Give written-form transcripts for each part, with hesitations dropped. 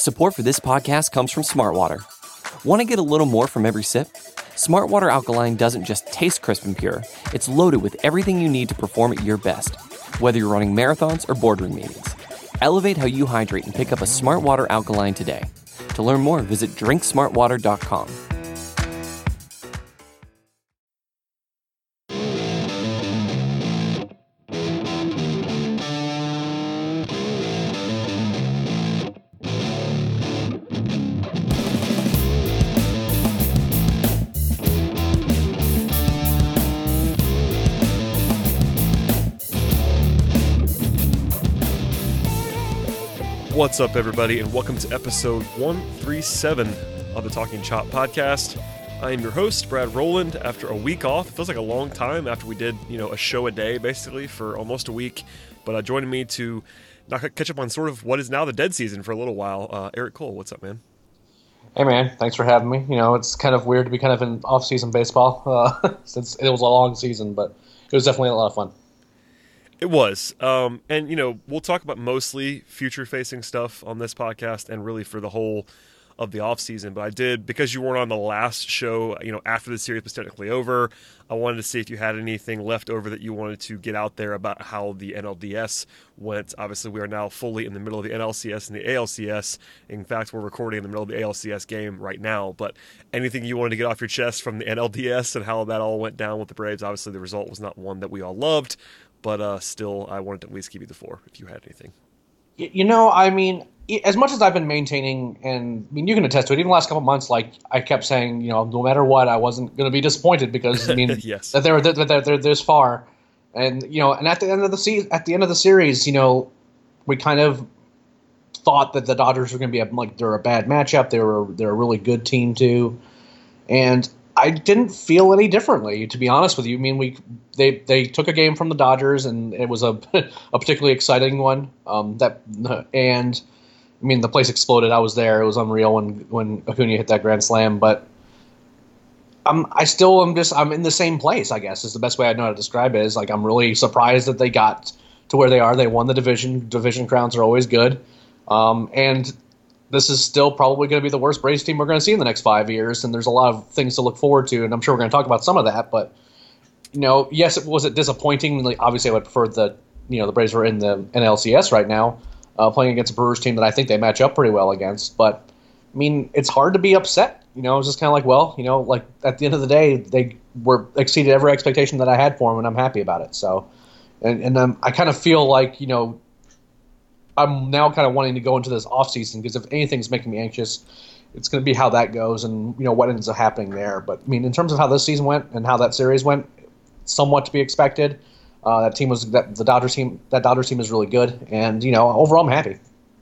Support for this podcast comes from Smartwater. Want to get a little more from every sip? Smartwater Alkaline doesn't just taste crisp and pure, it's loaded with everything you need to perform at your best, whether you're running marathons or boardroom meetings. Elevate how you hydrate and pick up a Smartwater Alkaline today. To learn more, visit drinksmartwater.com. What's up, everybody, and welcome to episode 137 of the Talking Chop podcast. I am your host, Brad Rowland. After a week off, it feels like a long time after we did, a show a day, basically, for almost a week. But joining me to catch up on sort of what is now the dead season for a little while, Eric Cole. What's up, man? Hey, man. Thanks for having me. It's kind of weird to be kind of in off-season baseball since it was a long season, but it was definitely a lot of fun. It was. And, we'll talk about mostly future-facing stuff on this podcast and really for the whole of the offseason. But I did, because you weren't on the last show, after the series was technically over, I wanted to see if you had anything left over that you wanted to get out there about how the NLDS went. Obviously, we are now fully in the middle of the NLCS and the ALCS. In fact, we're recording in the middle of the ALCS game right now. But anything you wanted to get off your chest from the NLDS and how that all went down with the Braves? Obviously, the result was not one that we all loved. But still, I wanted to at least give you the floor if you had anything. As much as I've been maintaining, and you can attest to it, even the last couple of months, I kept saying, no matter what, I wasn't going to be disappointed because yes. that they're this far, and at the end of the series, we kind of thought that the Dodgers were going to be they're a bad matchup. They're a really good team too, and I didn't feel any differently, to be honest with you. They took a game from the Dodgers, and it was a particularly exciting one. The place exploded. I was there. It was unreal when Acuna hit that grand slam. But I'm in the same place, I guess, is the best way I know how to describe it. Is I'm really surprised that they got to where they are. They won the division. Division crowns are always good. And this is still probably going to be the worst Braves team we're going to see in the next 5 years, and there's a lot of things to look forward to, and I'm sure we're going to talk about some of that. But yes, was it disappointing? Obviously, I would prefer the Braves were in the NLCS right now, playing against a Brewers team that I think they match up pretty well against. But it's hard to be upset. It's just kind of at the end of the day, they exceeded every expectation that I had for them, and I'm happy about it. So, and I kind of feel I'm now kind of wanting to go into this offseason because if anything's making me anxious, it's going to be how that goes and what ends up happening there. But in terms of how this season went and how that series went, somewhat to be expected. The Dodgers team is really good, and overall I'm happy.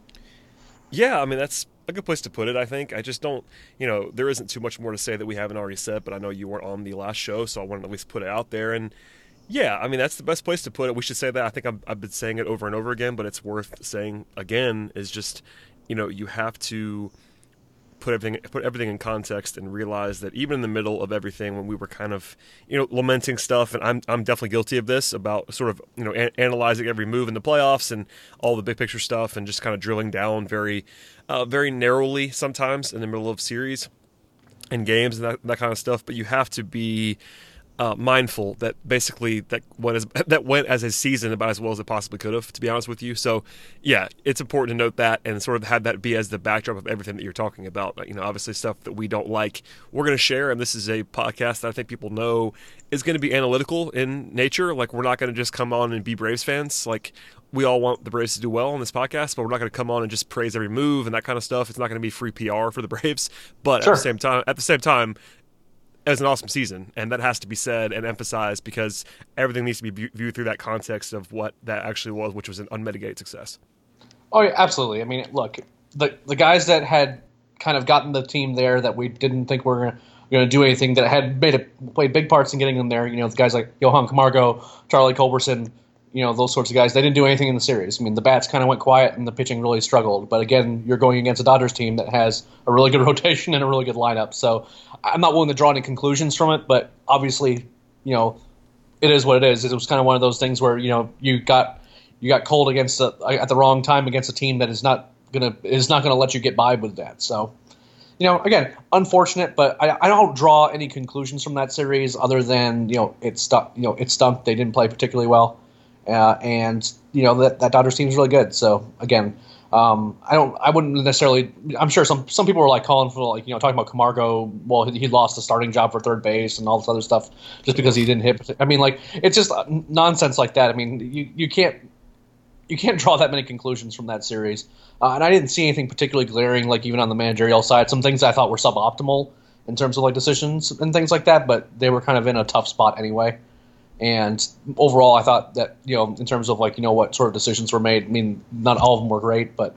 Yeah, that's a good place to put it. I think I just don't. There isn't too much more to say that we haven't already said. But I know you weren't on the last show, so I wanted to at least put it out there. And yeah, that's the best place to put it. We should say that. I think I've been saying it over and over again, but it's worth saying again. Is just you have to put everything in context and realize that even in the middle of everything, when we were kind of lamenting stuff, and I'm definitely guilty of this about sort of analyzing every move in the playoffs and all the big picture stuff, and just kind of drilling down very narrowly sometimes in the middle of series and games and that kind of stuff. But you have to be mindful that basically that went as a season about as well as it possibly could have, to be honest with you. So yeah, it's important to note that and sort of have that be as the backdrop of everything that you're talking about. Obviously stuff that we don't like, we're going to share, and this is a podcast that I think people know is going to be analytical in nature. We're not going to just come on and be Braves fans. We all want the Braves to do well on this podcast, but we're not going to come on and just praise every move and that kind of stuff. It's not going to be free PR for the Braves, but sure. At the same time, it was an awesome season, and that has to be said and emphasized because everything needs to be viewed through that context of what that actually was, which was an unmitigated success. Oh, yeah, absolutely. Look, the guys that had kind of gotten the team there that we didn't think were going to do anything, that had played big parts in getting them there, the guys like Johan Camargo, Charlie Culberson, those sorts of guys, they didn't do anything in the series. The bats kind of went quiet and the pitching really struggled. But again, you're going against a Dodgers team that has a really good rotation and a really good lineup. So I'm not willing to draw any conclusions from it, but obviously, it is what it is. It was kind of one of those things where, you got cold against at the wrong time against a team that is not gonna let you get by with that. So, again, unfortunate, but I don't draw any conclusions from that series other than it stunk. It stunk. They didn't play particularly well, and that Dodgers team is really good. So again, I wouldn't necessarily. I'm sure some people were like calling for talking about Camargo. Well, he lost the starting job for third base and all this other stuff just because he didn't hit. I mean, it's just nonsense like that. I mean, you can't draw that many conclusions from that series. And I didn't see anything particularly glaring, even on the managerial side. Some things I thought were suboptimal in terms of decisions and things like that, but they were kind of in a tough spot anyway. And overall, I thought that in terms of what sort of decisions were made. I mean, not all of them were great, but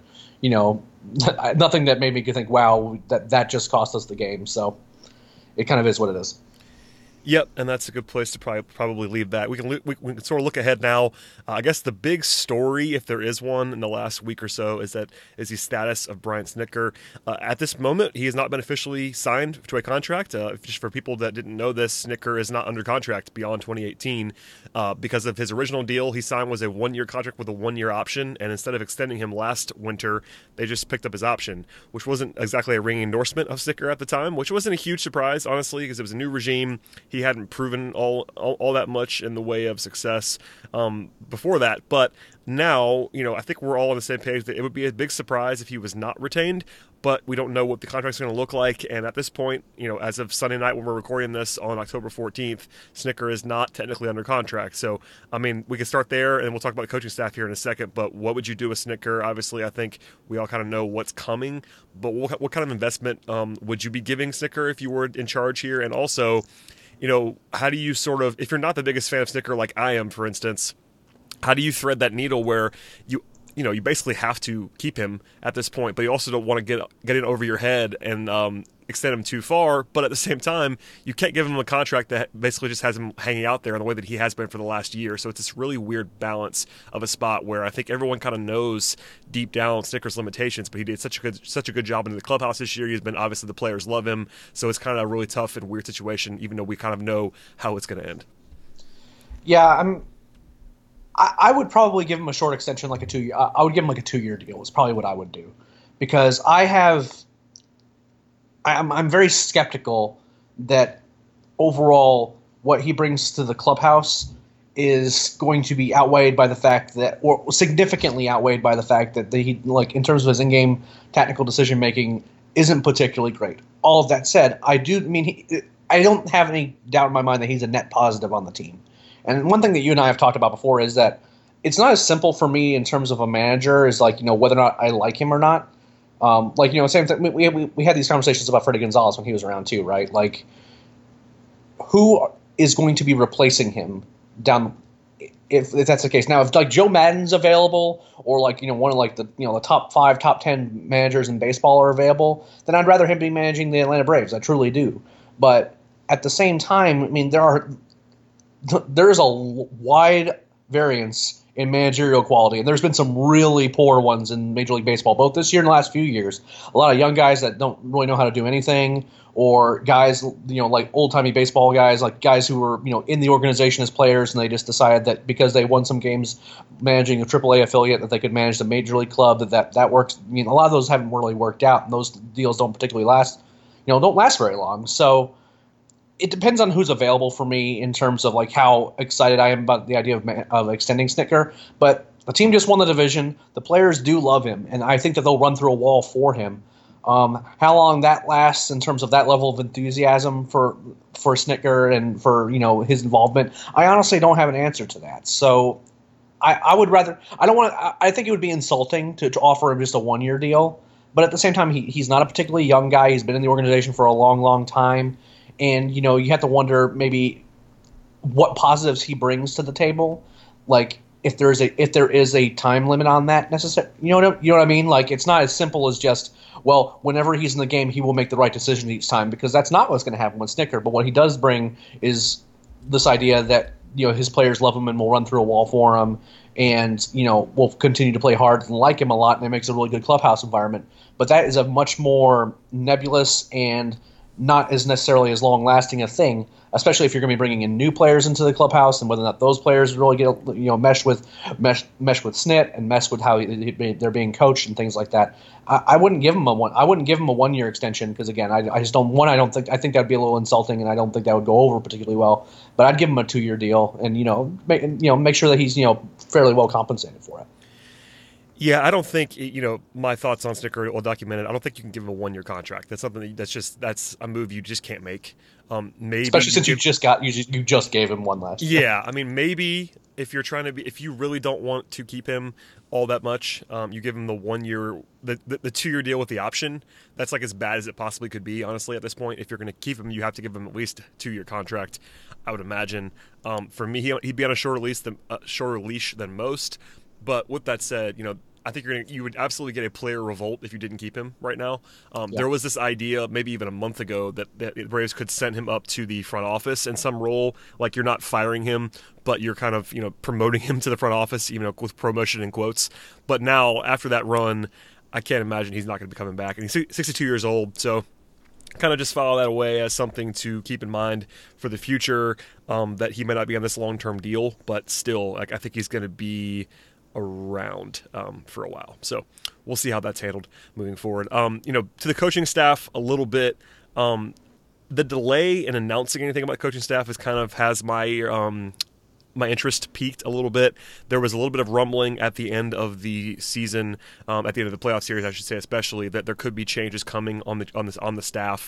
nothing that made me think, wow, that just cost us the game. So it kind of is what it is. Yep, and that's a good place to probably leave that. We can sort of look ahead now. I guess the big story, if there is one, in the last week or so is the status of Brian Snitker. At this moment, he has not been officially signed to a contract. Just for people that didn't know this, Snitker is not under contract beyond 2018 because of his original deal. He signed was a 1-year contract with a 1-year option, and instead of extending him last winter, they just picked up his option, which wasn't exactly a ringing endorsement of Snitker at the time, which wasn't a huge surprise, honestly, because it was a new regime. He hadn't proven all that much in the way of success before that. But now, I think we're all on the same page that it would be a big surprise if he was not retained, but we don't know what the contract's going to look like. And at this point, as of Sunday night when we're recording this on October 14th, Snitker is not technically under contract. So, I mean, we can start there, and we'll talk about the coaching staff here in a second, but what would you do with Snitker? Obviously, I think we all kind of know what's coming, but what kind of investment would you be giving Snitker if you were in charge here? And also, how do you sort of, if you're not the biggest fan of Snitker like I am, for instance, how do you thread that needle where you basically have to keep him at this point, but you also don't want to get in over your head and extend him too far, but at the same time, you can't give him a contract that basically just has him hanging out there in the way that he has been for the last year. So it's this really weird balance of a spot where I think everyone kind of knows deep down Snitker's limitations, but he did such a good job in the clubhouse this year. He's been, obviously the players love him, so it's kind of a really tough and weird situation, even though we kind of know how it's going to end. Yeah, I would probably give him a short extension, like a 2 year. I would give him a 2-year deal. Is probably what I would do, because I'm very skeptical that overall what he brings to the clubhouse is going to be outweighed by the fact that, or significantly outweighed by the fact that he, in terms of his in-game tactical decision making, isn't particularly great. All of that said, I don't have any doubt in my mind that he's a net positive on the team. And one thing that you and I have talked about before is that it's not as simple for me in terms of a manager as whether or not I like him or not. Same thing. We had these conversations about Freddie Gonzalez when he was around too, right? Who is going to be replacing him down if that's the case? Now, if Joe Madden's available, or one of the top 5, top 10 managers in baseball are available, then I'd rather him be managing the Atlanta Braves. I truly do. But at the same time, I mean, there's a wide variance in managerial quality, and there's been some really poor ones in Major League Baseball, both this year and the last few years. A lot of young guys that don't really know how to do anything, or guys, like old-timey baseball guys, like guys who were, in the organization as players, and they just decided that because they won some games managing a AAA affiliate that they could manage the Major League club, that works. I mean, a lot of those haven't really worked out, and those deals don't particularly last, don't last very long. So it depends on who's available for me in terms of how excited I am about the idea of extending Snitker. But the team just won the division. The players do love him, and I think that they'll run through a wall for him. How long that lasts in terms of that level of enthusiasm for Snitker and for his involvement, I honestly don't have an answer to that. So I would rather – I think it would be insulting to offer him just a 1-year deal. But at the same time, he's not a particularly young guy. He's been in the organization for a long, long time. And, you have to wonder maybe what positives he brings to the table. If there is a time limit on that necessary, you know what I mean? It's not as simple as just, well, whenever he's in the game, he will make the right decision each time, because that's not what's going to happen with Snitker. But what he does bring is this idea that, his players love him and will run through a wall for him, and, will continue to play hard and like him a lot, and it makes a really good clubhouse environment. But that is a much more nebulous and not as necessarily as long lasting a thing, especially if you're going to be bringing in new players into the clubhouse and whether or not those players really get mesh with Snit and mesh with how they're being coached and things like that. I wouldn't give him a 1 year extension because again I just don't I think that'd be a little insulting and I don't think that would go over particularly well. But I'd give him a 2 year deal and make sure that he's fairly well compensated for it. Yeah, I don't think my thoughts on Snitker well documented. I don't think you can give him a 1 year contract. That's something that's a move you just can't make. Maybe especially since you just gave him one last. Yeah, I mean maybe if you really don't want to keep him all that much, you give him the 1 year, the 2 year deal with the option. That's like as bad as it possibly could be. Honestly, at this point, if you're going to keep him, you have to give him at least a 2 year contract. I would imagine. For me, he'd be on a shorter leash than most. But with that said, I think you would absolutely get a player revolt if you didn't keep him right now. There was this idea, maybe even a month ago, that the Braves could send him up to the front office in some role, like you're not firing him, but you're kind of promoting him to the front office, even with promotion in quotes. But now, after that run, I can't imagine he's not going to be coming back. And he's 62 years old, so kind of just file that away as something to keep in mind for the future, that he might not be on this long-term deal, but still, I think he's going to be around for a while. So we'll see how that's handled moving forward. To the coaching staff a little bit, the delay in announcing anything about the coaching staff has my my interest peaked a little bit. There was a little bit of rumbling at the end of the season, at the end of the playoff series, I should say, especially that there could be changes coming on the staff.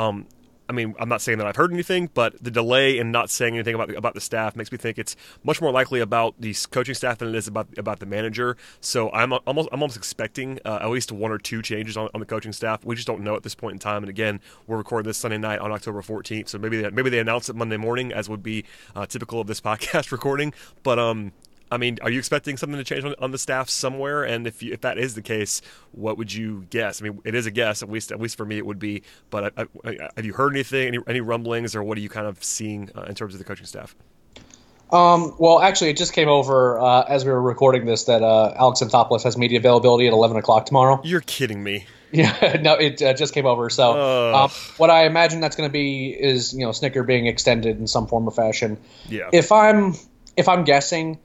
I mean, I'm not saying that I've heard anything, but the delay in not saying anything about the staff makes me think it's much more likely about the coaching staff than it is about the manager. So I'm almost expecting at least 1 or 2 changes on the coaching staff. We just don't know at this point in time. And again, we're recording this Sunday night on October 14th, so maybe they announce it Monday morning, as would be typical of this podcast recording. But I mean, are you expecting something to change on the staff somewhere? And if that is the case, what would you guess? I mean, it is a guess, at least for me it would be. But have you heard anything, any rumblings, or what are you kind of seeing in terms of the coaching staff? Well, actually, it just came over as we were recording this that Alex Anthopoulos has media availability at 11 o'clock tomorrow. You're kidding me. Yeah, no, it just came over. So what I imagine that's going to be is Snitker being extended in some form or fashion. Yeah. If I'm guessing,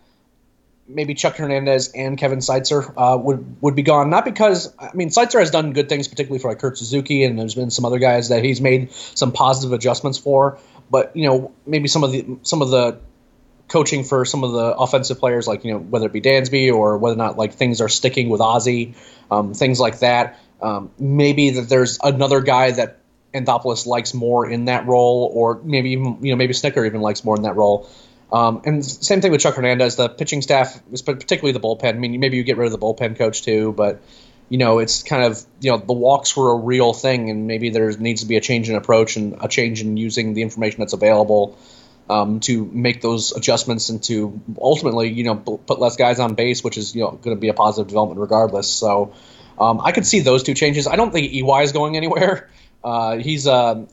maybe Chuck Hernandez and Kevin Seitzer would be gone. Not because, I mean, Seitzer has done good things, particularly for like Kurt Suzuki, and there's been some other guys that he's made some positive adjustments for. But maybe some of the coaching for some of the offensive players, like whether it be Dansby or whether or not like things are sticking with Ozzie, things like that. Maybe that there's another guy that Anthopoulos likes more in that role, or maybe even maybe Snitker even likes more in that role. And same thing with Chuck Hernandez. The pitching staff, particularly the bullpen. I mean, maybe you get rid of the bullpen coach too, but it's kind of the walks were a real thing, and maybe there needs to be a change in approach and a change in using the information that's available to make those adjustments and to ultimately put less guys on base, which is going to be a positive development regardless. So I could see those 2 changes. I don't think EY is going anywhere. He's the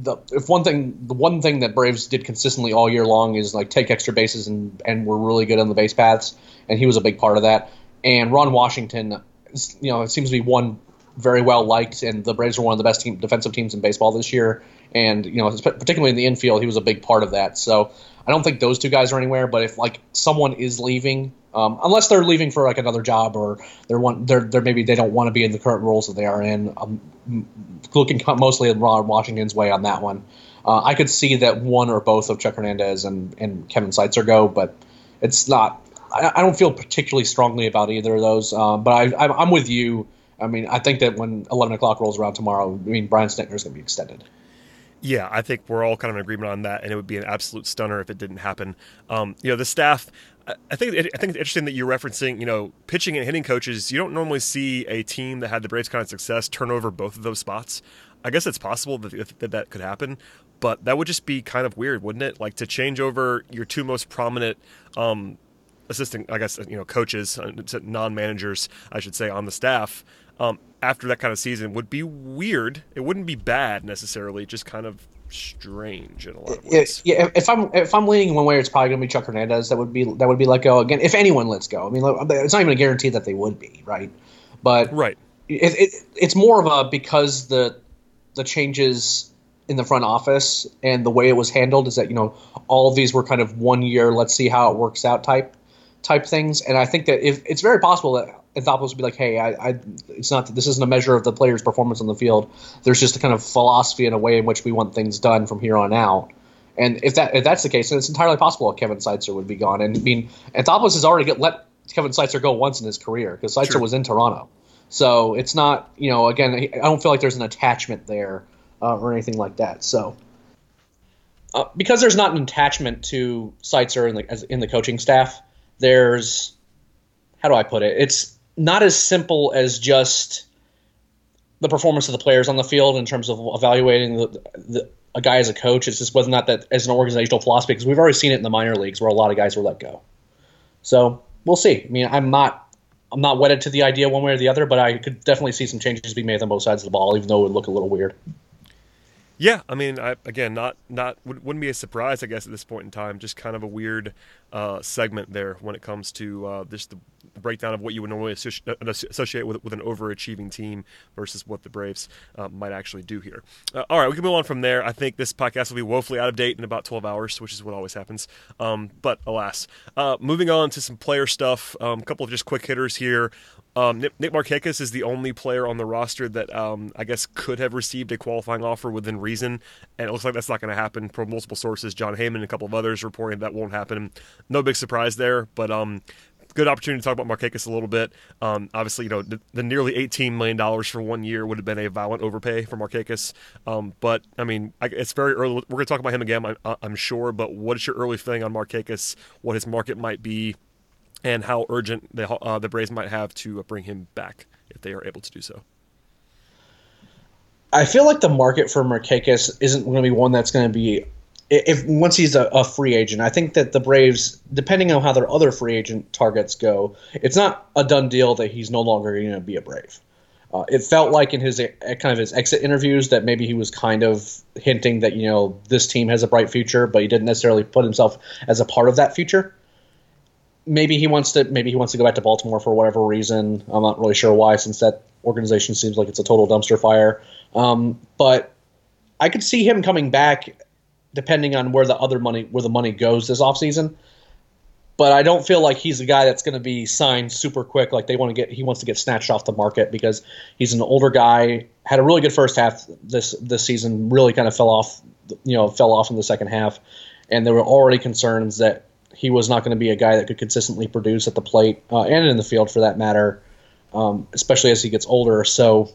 one thing that Braves did consistently all year long is like take extra bases and were really good on the base paths, and he was a big part of that. And Ron Washington, it seems to be one very well liked, and the Braves were one of the best defensive teams in baseball this year. And particularly in the infield, he was a big part of that. So I don't think those 2 guys are anywhere. But if like someone is leaving, unless they're leaving for like another job or they're maybe they don't want to be in the current roles that they are in, looking mostly at Ron Washington's way on that one. I could see that one or both of Chuck Hernandez and Kevin Seitzer go, but it's not. I don't feel particularly strongly about either of those. But I'm with you. I mean, I think that when 11 o'clock rolls around tomorrow, Brian Snitker is going to be extended. Yeah, I think we're all kind of in agreement on that, and it would be an absolute stunner if it didn't happen. The staff, I think it's interesting that you're referencing, pitching and hitting coaches. You don't normally see a team that had the Braves kind of success turn over both of those spots. I guess it's possible that could happen, but that would just be kind of weird, wouldn't it? Like to change over your 2 most prominent assistant, I guess, coaches, non-managers, I should say, on the staff. After that kind of season would be weird. It wouldn't be bad necessarily, just kind of strange in a lot of ways. Yeah, if I'm leaning one way, it's probably going to be Chuck Hernandez. That would be let go again. If anyone lets go, I mean, it's not even a guarantee that they would be right, but right. It's more of a because the changes in the front office and the way it was handled is that, all of these were kind of 1 year, let's see how it works out type things. And I think that if it's very possible that Anthopoulos would be like, hey, it's not that this isn't a measure of the player's performance on the field. There's just a kind of philosophy and a way in which we want things done from here on out. And if that's the case, then it's entirely possible that Kevin Seitzer would be gone. And I mean, Anthopoulos has already let Kevin Seitzer go once in his career because Seitzer was in Toronto. So it's not, again, I don't feel like there's an attachment there or anything like that. So because there's not an attachment to Seitzer in the coaching staff, there's, how do I put it? It's not as simple as just the performance of the players on the field in terms of evaluating a guy as a coach. It's just whether or not that as an organizational philosophy, because we've already seen it in the minor leagues where a lot of guys were let go. So we'll see. I mean, I'm not wedded to the idea one way or the other, but I could definitely see some changes being made on both sides of the ball, even though it would look a little weird. Yeah, I mean, wouldn't be a surprise, I guess, at this point in time. Just kind of a weird segment there when it comes to just the breakdown of what you would normally associate with an overachieving team versus what the Braves might actually do here. All right, we can move on from there. I think this podcast will be woefully out of date in about 12 hours, which is what always happens. But alas. Moving on to some player stuff, a couple of just quick hitters here. Nick Markakis is the only player on the roster that I guess could have received a qualifying offer within reason, and it looks like that's not going to happen per multiple sources. John Heyman and a couple of others reporting that won't happen. No big surprise there, but good opportunity to talk about Markakis a little bit. Obviously, the nearly $18 million for 1 year would have been a violent overpay for Markakis. But, I mean, it's very early. We're going to talk about him again, I'm sure, but what is your early feeling on Markakis, what his market might be, and how urgent the Braves might have to bring him back if they are able to do so? I feel like the market for Markakis isn't going to be one that's going to be once he's a free agent. I think that the Braves, depending on how their other free agent targets go, it's not a done deal that he's no longer going to be a Brave. It felt like in his exit interviews that maybe he was kind of hinting that this team has a bright future, but he didn't necessarily put himself as a part of that future. Maybe he wants to go back to Baltimore for whatever reason. I'm not really sure why, since that organization seems like it's a total dumpster fire. But I could see him coming back depending on where the money goes this offseason. But I don't feel like he's a guy that's going to be signed super quick. Like he wants to get snatched off the market because he's an older guy, had a really good first half this season, really kind of fell off in the second half. And there were already concerns that he was not going to be a guy that could consistently produce at the plate and in the field for that matter, especially as he gets older. So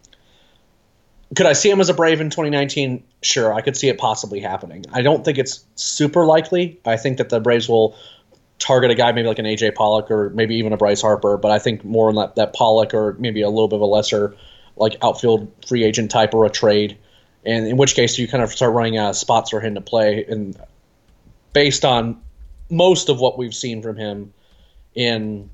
could I see him as a Brave in 2019? Sure, I could see it possibly happening. I don't think it's super likely. I think that the Braves will target a guy maybe like an A.J. Pollock or maybe even a Bryce Harper, but I think more on that Pollock or maybe a little bit of a lesser like outfield free agent type or a trade, and in which case you kind of start running out of spots for him to play. And based on most of what we've seen from him in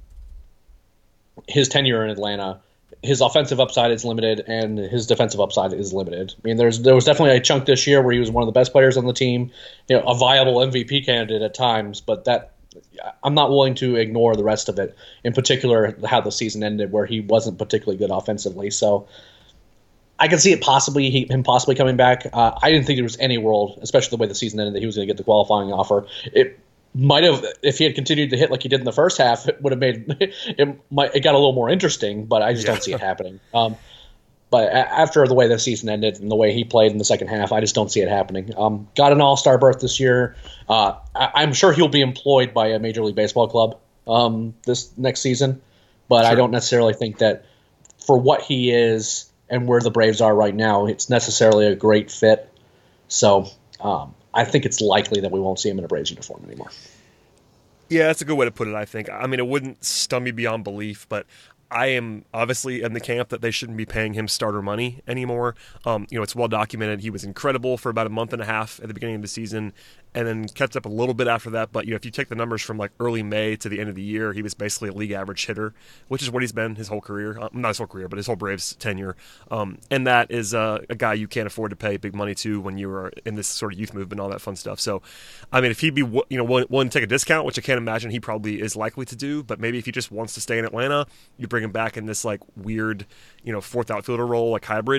his tenure in Atlanta, his offensive upside is limited and his defensive upside is limited. I mean, there was definitely a chunk this year where he was one of the best players on the team, a viable MVP candidate at times, but that I'm not willing to ignore the rest of it, in particular how the season ended where he wasn't particularly good offensively. So I can see it him possibly coming back. I didn't think there was any world, especially the way the season ended, that he was going to get the qualifying offer. It might have, if he had continued to hit like he did in the first half, it would have made it got a little more interesting. But I just don't see it happening. But after the way the season ended and the way he played in the second half, I just don't see it happening. Got an All-Star berth this year. I'm sure he'll be employed by a Major League Baseball club this next season, but sure. I don't necessarily think that for what he is and where the Braves are right now, it's necessarily a great fit. So I think it's likely that we won't see him in a Braves uniform anymore. Yeah, that's a good way to put it, I think. I mean, it wouldn't stun me beyond belief, but I am obviously in the camp that they shouldn't be paying him starter money anymore. It's well documented. He was incredible for about a month and a half at the beginning of the season, and then kept up a little bit after that. But if you take the numbers from like early May to the end of the year, he was basically a league average hitter, which is what he's been his whole career. Not his whole career, but his whole Braves tenure. And that is a guy you can't afford to pay big money to when you are in this sort of youth movement and all that fun stuff. So, I mean, if he'd be willing to take a discount, which I can't imagine he probably is likely to do, but maybe if he just wants to stay in Atlanta, you bring him back in this like weird, fourth outfielder role, like hybrid.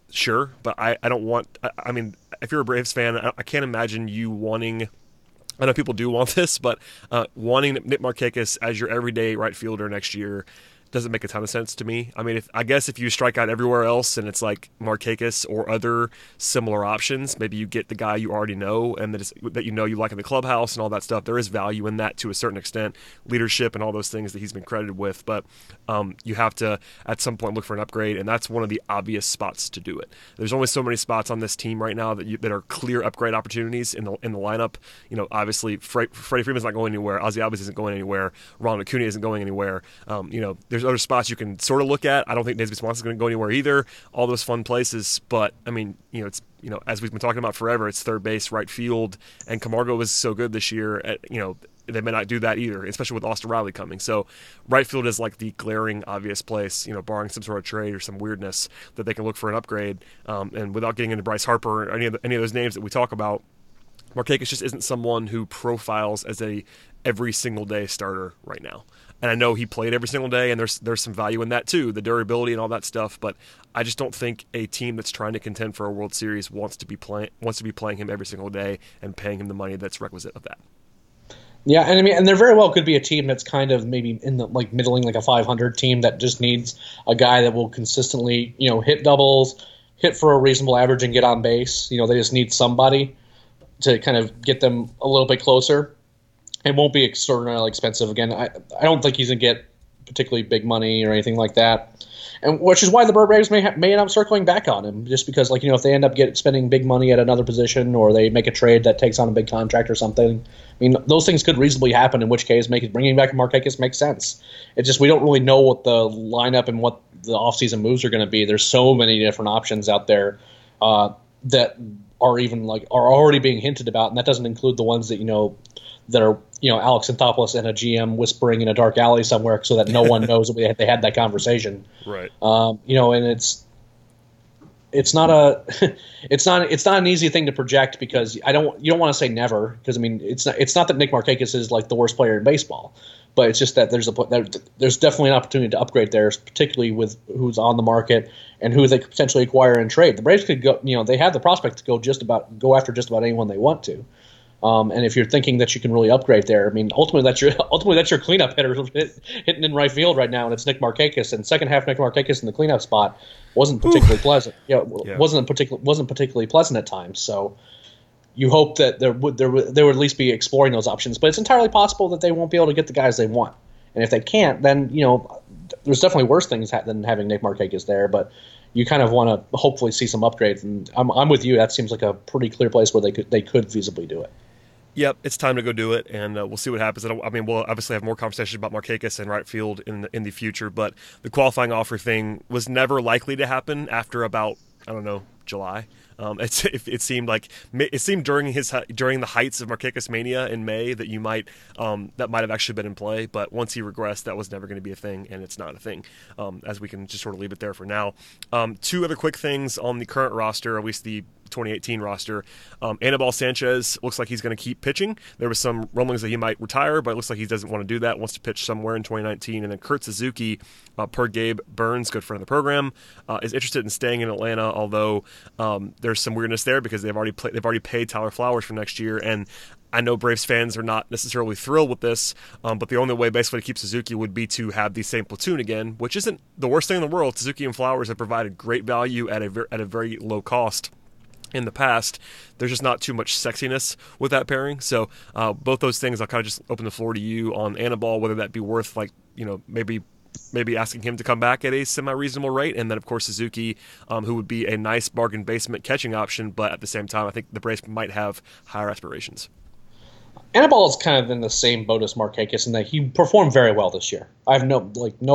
sure, but I don't want. I mean, if you're a Braves fan, I can't imagine you wanting. I know people do want this, but wanting Nick Markakis as your everyday right fielder next year doesn't make a ton of sense to me. I mean, I guess if you strike out everywhere else and it's like Markakis or other similar options, maybe you get the guy you already know and that you know you like in the clubhouse and all that stuff. There is value in that to a certain extent, leadership and all those things that he's been credited with. But you have to at some point look for an upgrade, and that's one of the obvious spots to do it. There's only so many spots on this team right now that are clear upgrade opportunities in the lineup. You know, obviously Freddie Freeman's not going anywhere. Ozzie Albies isn't going anywhere. Ronald Acuna isn't going anywhere. You know, there's other spots you can sort of look at. I don't think Dansby Swanson's going to go anywhere either. All those fun places, but I mean, you know, it's, you know, as we've been talking about forever, it's third base, right field, and Camargo was so good this year. You know, they may not do that either, especially with Austin Riley coming. So right field is like the glaring obvious place, you know, barring some sort of trade or some weirdness that they can look for an upgrade. And without getting into Bryce Harper or any of those names that we talk about, Markakis just isn't someone who profiles as a every single day starter right now. And I know he played every single day, and there's some value in that too, the durability and all that stuff. But I just don't think a team that's trying to contend for a World Series wants to be playing him every single day and paying him the money that's requisite of that. Yeah, and I mean, and there very well could be a team that's kind of maybe in the like middling, like a 500 team that just needs a guy that will consistently, you know, hit doubles, hit for a reasonable average, and get on base. You know, they just need somebody to kind of get them a little bit closer. It won't be extraordinarily expensive. Again, I don't think he's going to get particularly big money or anything like that, and which is why the Braves may end up circling back on him, just because, like, you know, if they end up spending big money at another position, or they make a trade that takes on a big contract or something, I mean, those things could reasonably happen, in which case bringing back Markakis makes sense. It's just we don't really know what the lineup and what the offseason moves are going to be. There's so many different options out there that are already being hinted about, and that doesn't include the ones that, you know, that are, you know, Alex Anthopoulos and a GM whispering in a dark alley somewhere so that no one knows that they had that conversation. Right. You know, and it's not an easy thing to project, because you don't want to say never, because I mean, it's not that Nick Markakis is like the worst player in baseball, but it's just that there's definitely an opportunity to upgrade there, particularly with who's on the market and who they could potentially acquire and trade. The Braves could go, you know, they have the prospect to go after just about anyone they want to. And if you're thinking that you can really upgrade there, I mean, ultimately that's your cleanup hitter hitting in right field right now, and it's Nick Markakis. And second half Nick Markakis in the cleanup spot wasn't particularly pleasant. Wasn't particularly pleasant at times. So you hope that they would at least be exploring those options. But it's entirely possible that they won't be able to get the guys they want. And if they can't, then, you know, there's definitely worse things than having Nick Markakis there. But you kind of want to hopefully see some upgrades. And I'm with you. That seems like a pretty clear place where they could feasibly do it. Yep, it's time to go do it, and we'll see what happens. I mean, we'll obviously have more conversations about Markakis and right field in the future, but the qualifying offer thing was never likely to happen after about, I don't know, July. It seemed during the heights of Markakis mania in May that that might have actually been in play, but once he regressed, that was never going to be a thing, and it's not a thing. As we can just sort of leave it there for now. Two other quick things on the current roster, at least the 2018 roster. Anibal Sanchez looks like he's going to keep pitching. There was some rumblings that he might retire, but it looks like he doesn't want to do that, wants to pitch somewhere in 2019. And then Kurt Suzuki, per Gabe Burns, good friend of the program, is interested in staying in Atlanta, although there's some weirdness there because they've already paid Tyler Flowers for next year. And I know Braves fans are not necessarily thrilled with this, but the only way basically to keep Suzuki would be to have the same platoon again, which isn't the worst thing in the world. Suzuki and Flowers have provided great value at a very low cost in the past. There's just not too much sexiness with that pairing. So both those things, I'll kind of just open the floor to you on Anibal, whether that be worth, like, you know, maybe asking him to come back at a semi-reasonable rate. And then, of course, Suzuki, who would be a nice bargain basement catching option. But at the same time, I think the Braves might have higher aspirations. Anibal is kind of in the same boat as Markakis in that he performed very well this year. I have no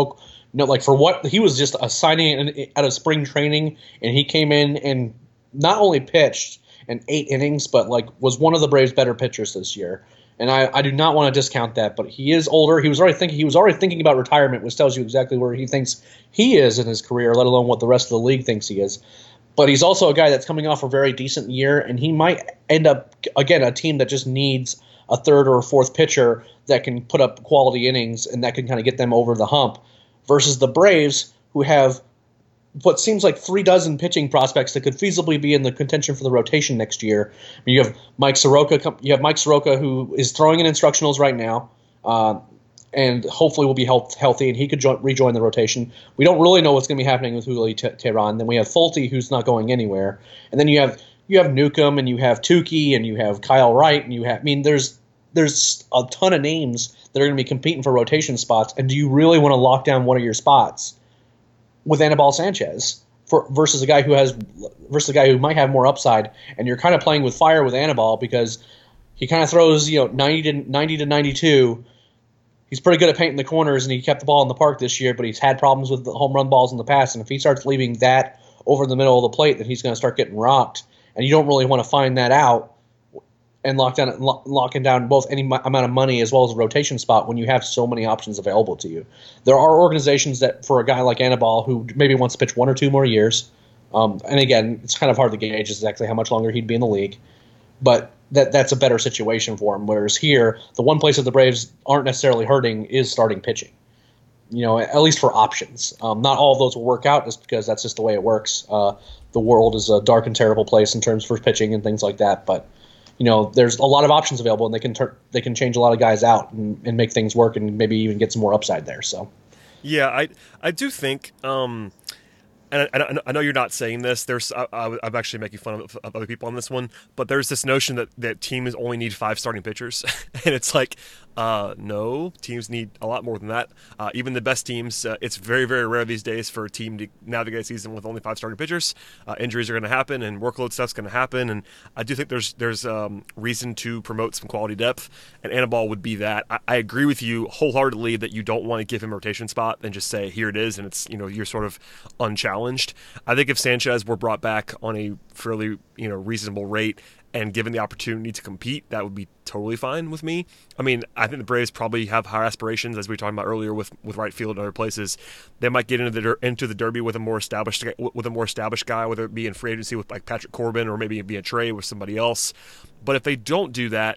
for what he was just a signing out of spring training, and he came in and not only pitched in 8 innings, but like was one of the Braves' better pitchers this year. And I do not want to discount that, but he is older. He was already thinking about retirement, which tells you exactly where he thinks he is in his career, let alone what the rest of the league thinks he is. But he's also a guy that's coming off a very decent year, and he might end up, again, a team that just needs a third or a fourth pitcher that can put up quality innings and that can kind of get them over the hump, versus the Braves, who have what seems like 36 pitching prospects that could feasibly be in the contention for the rotation next year. I mean, you have Mike Soroka. You have Mike Soroka, who is throwing in instructionals right now, and hopefully will be healthy, and he could rejoin the rotation. We don't really know what's going to be happening with Julio Teheran. Then we have Fulte, who's not going anywhere, and then you have Newcomb, and you have Tukey, and you have Kyle Wright, and you have. I mean, there's a ton of names that are going to be competing for rotation spots, and do you really want to lock down one of your spots with Anibal Sanchez versus a guy who might have more upside, and you're kind of playing with fire with Anibal because he kind of throws 90 to 92. He's pretty good at painting the corners, and he kept the ball in the park this year, but he's had problems with the home run balls in the past, and if he starts leaving that over the middle of the plate, then he's going to start getting rocked, and you don't really want to find that out and locking down both any amount of money as well as a rotation spot when you have so many options available to you. There are organizations that, for a guy like Anibal, who maybe wants to pitch 1 or 2 more years, and again, it's kind of hard to gauge exactly how much longer he'd be in the league, but that's a better situation for him. Whereas here, the one place that the Braves aren't necessarily hurting is starting pitching. At least for options. Not all of those will work out just because that's just the way it works. The world is a dark and terrible place in terms for pitching and things like that, but there's a lot of options available, and they can change a lot of guys out and make things work, and maybe even get some more upside there. So, yeah, I do think, and I know you're not saying this. I'm actually making fun of other people on this one, but there's this notion that teams only need 5 starting pitchers, and it's like, no, teams need a lot more than that. Even the best teams, it's very, very rare these days for a team to navigate a season with only 5 starting pitchers. Injuries are going to happen, and workload stuff's going to happen, and I do think there's reason to promote some quality depth, and Anibal would be that. I agree with you wholeheartedly that you don't want to give him a rotation spot and just say, here it is, and it's you're sort of unchallenged. I think if Sanchez were brought back on a fairly reasonable rate and given the opportunity to compete, that would be totally fine with me. I mean, I think the Braves probably have higher aspirations, as we were talking about earlier with right field and other places. They might get into the Derby with a more established guy, whether it be in free agency with like Patrick Corbin or maybe be a trade with somebody else. But if they don't do that,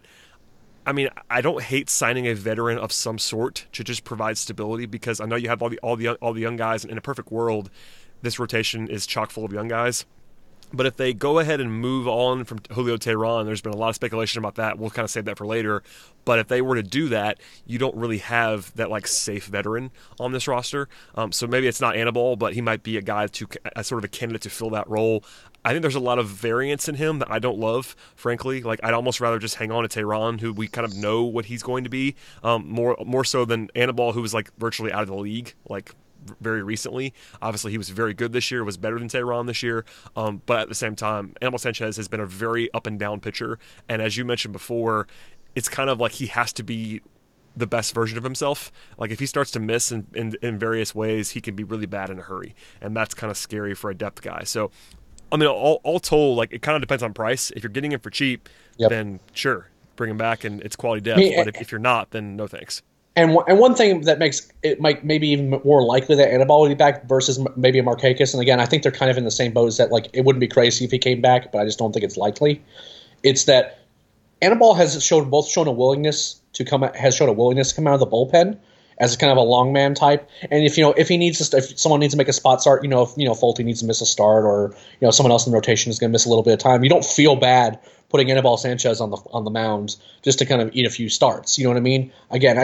I mean, I don't hate signing a veteran of some sort to just provide stability, because I know you have all the young guys, and in a perfect world, this rotation is chock full of young guys. But if they go ahead and move on from Julio Teheran, there's been a lot of speculation about that. We'll kind of save that for later. But if they were to do that, you don't really have that like safe veteran on this roster. So maybe it's not Anibal, but he might be a guy as sort of a candidate to fill that role. I think there's a lot of variance in him that I don't love, frankly. Like, I'd almost rather just hang on to Teheran, who we kind of know what he's going to be, more so than Anibal, who was like virtually out of the league, like very recently. Obviously, he was very good this year, was better than Teheran this year, but at the same time, Anibal Sanchez has been a very up and down pitcher, and as you mentioned before, it's kind of like he has to be the best version of himself. Like, if he starts to miss in various ways, he can be really bad in a hurry, and that's kind of scary for a depth guy. So, I mean, all told, like, it kind of depends on price. If you're getting him for cheap, then sure, bring him back, and it's quality depth. But if you're not, then no thanks. And one thing that makes it maybe even more likely that Anibal will be back versus maybe a Markakis, and again, I think they're kind of in the same boat, is that like it wouldn't be crazy if he came back, but I just don't think it's likely. It's that Anibal has shown a willingness to come out of the bullpen as a kind of a long man type, and if someone needs to make a spot start, if Fulte needs to miss a start, or someone else in the rotation is going to miss a little bit of time, you don't feel bad putting Anibal Sanchez on the mound just to kind of eat a few starts. You know what I mean? Again,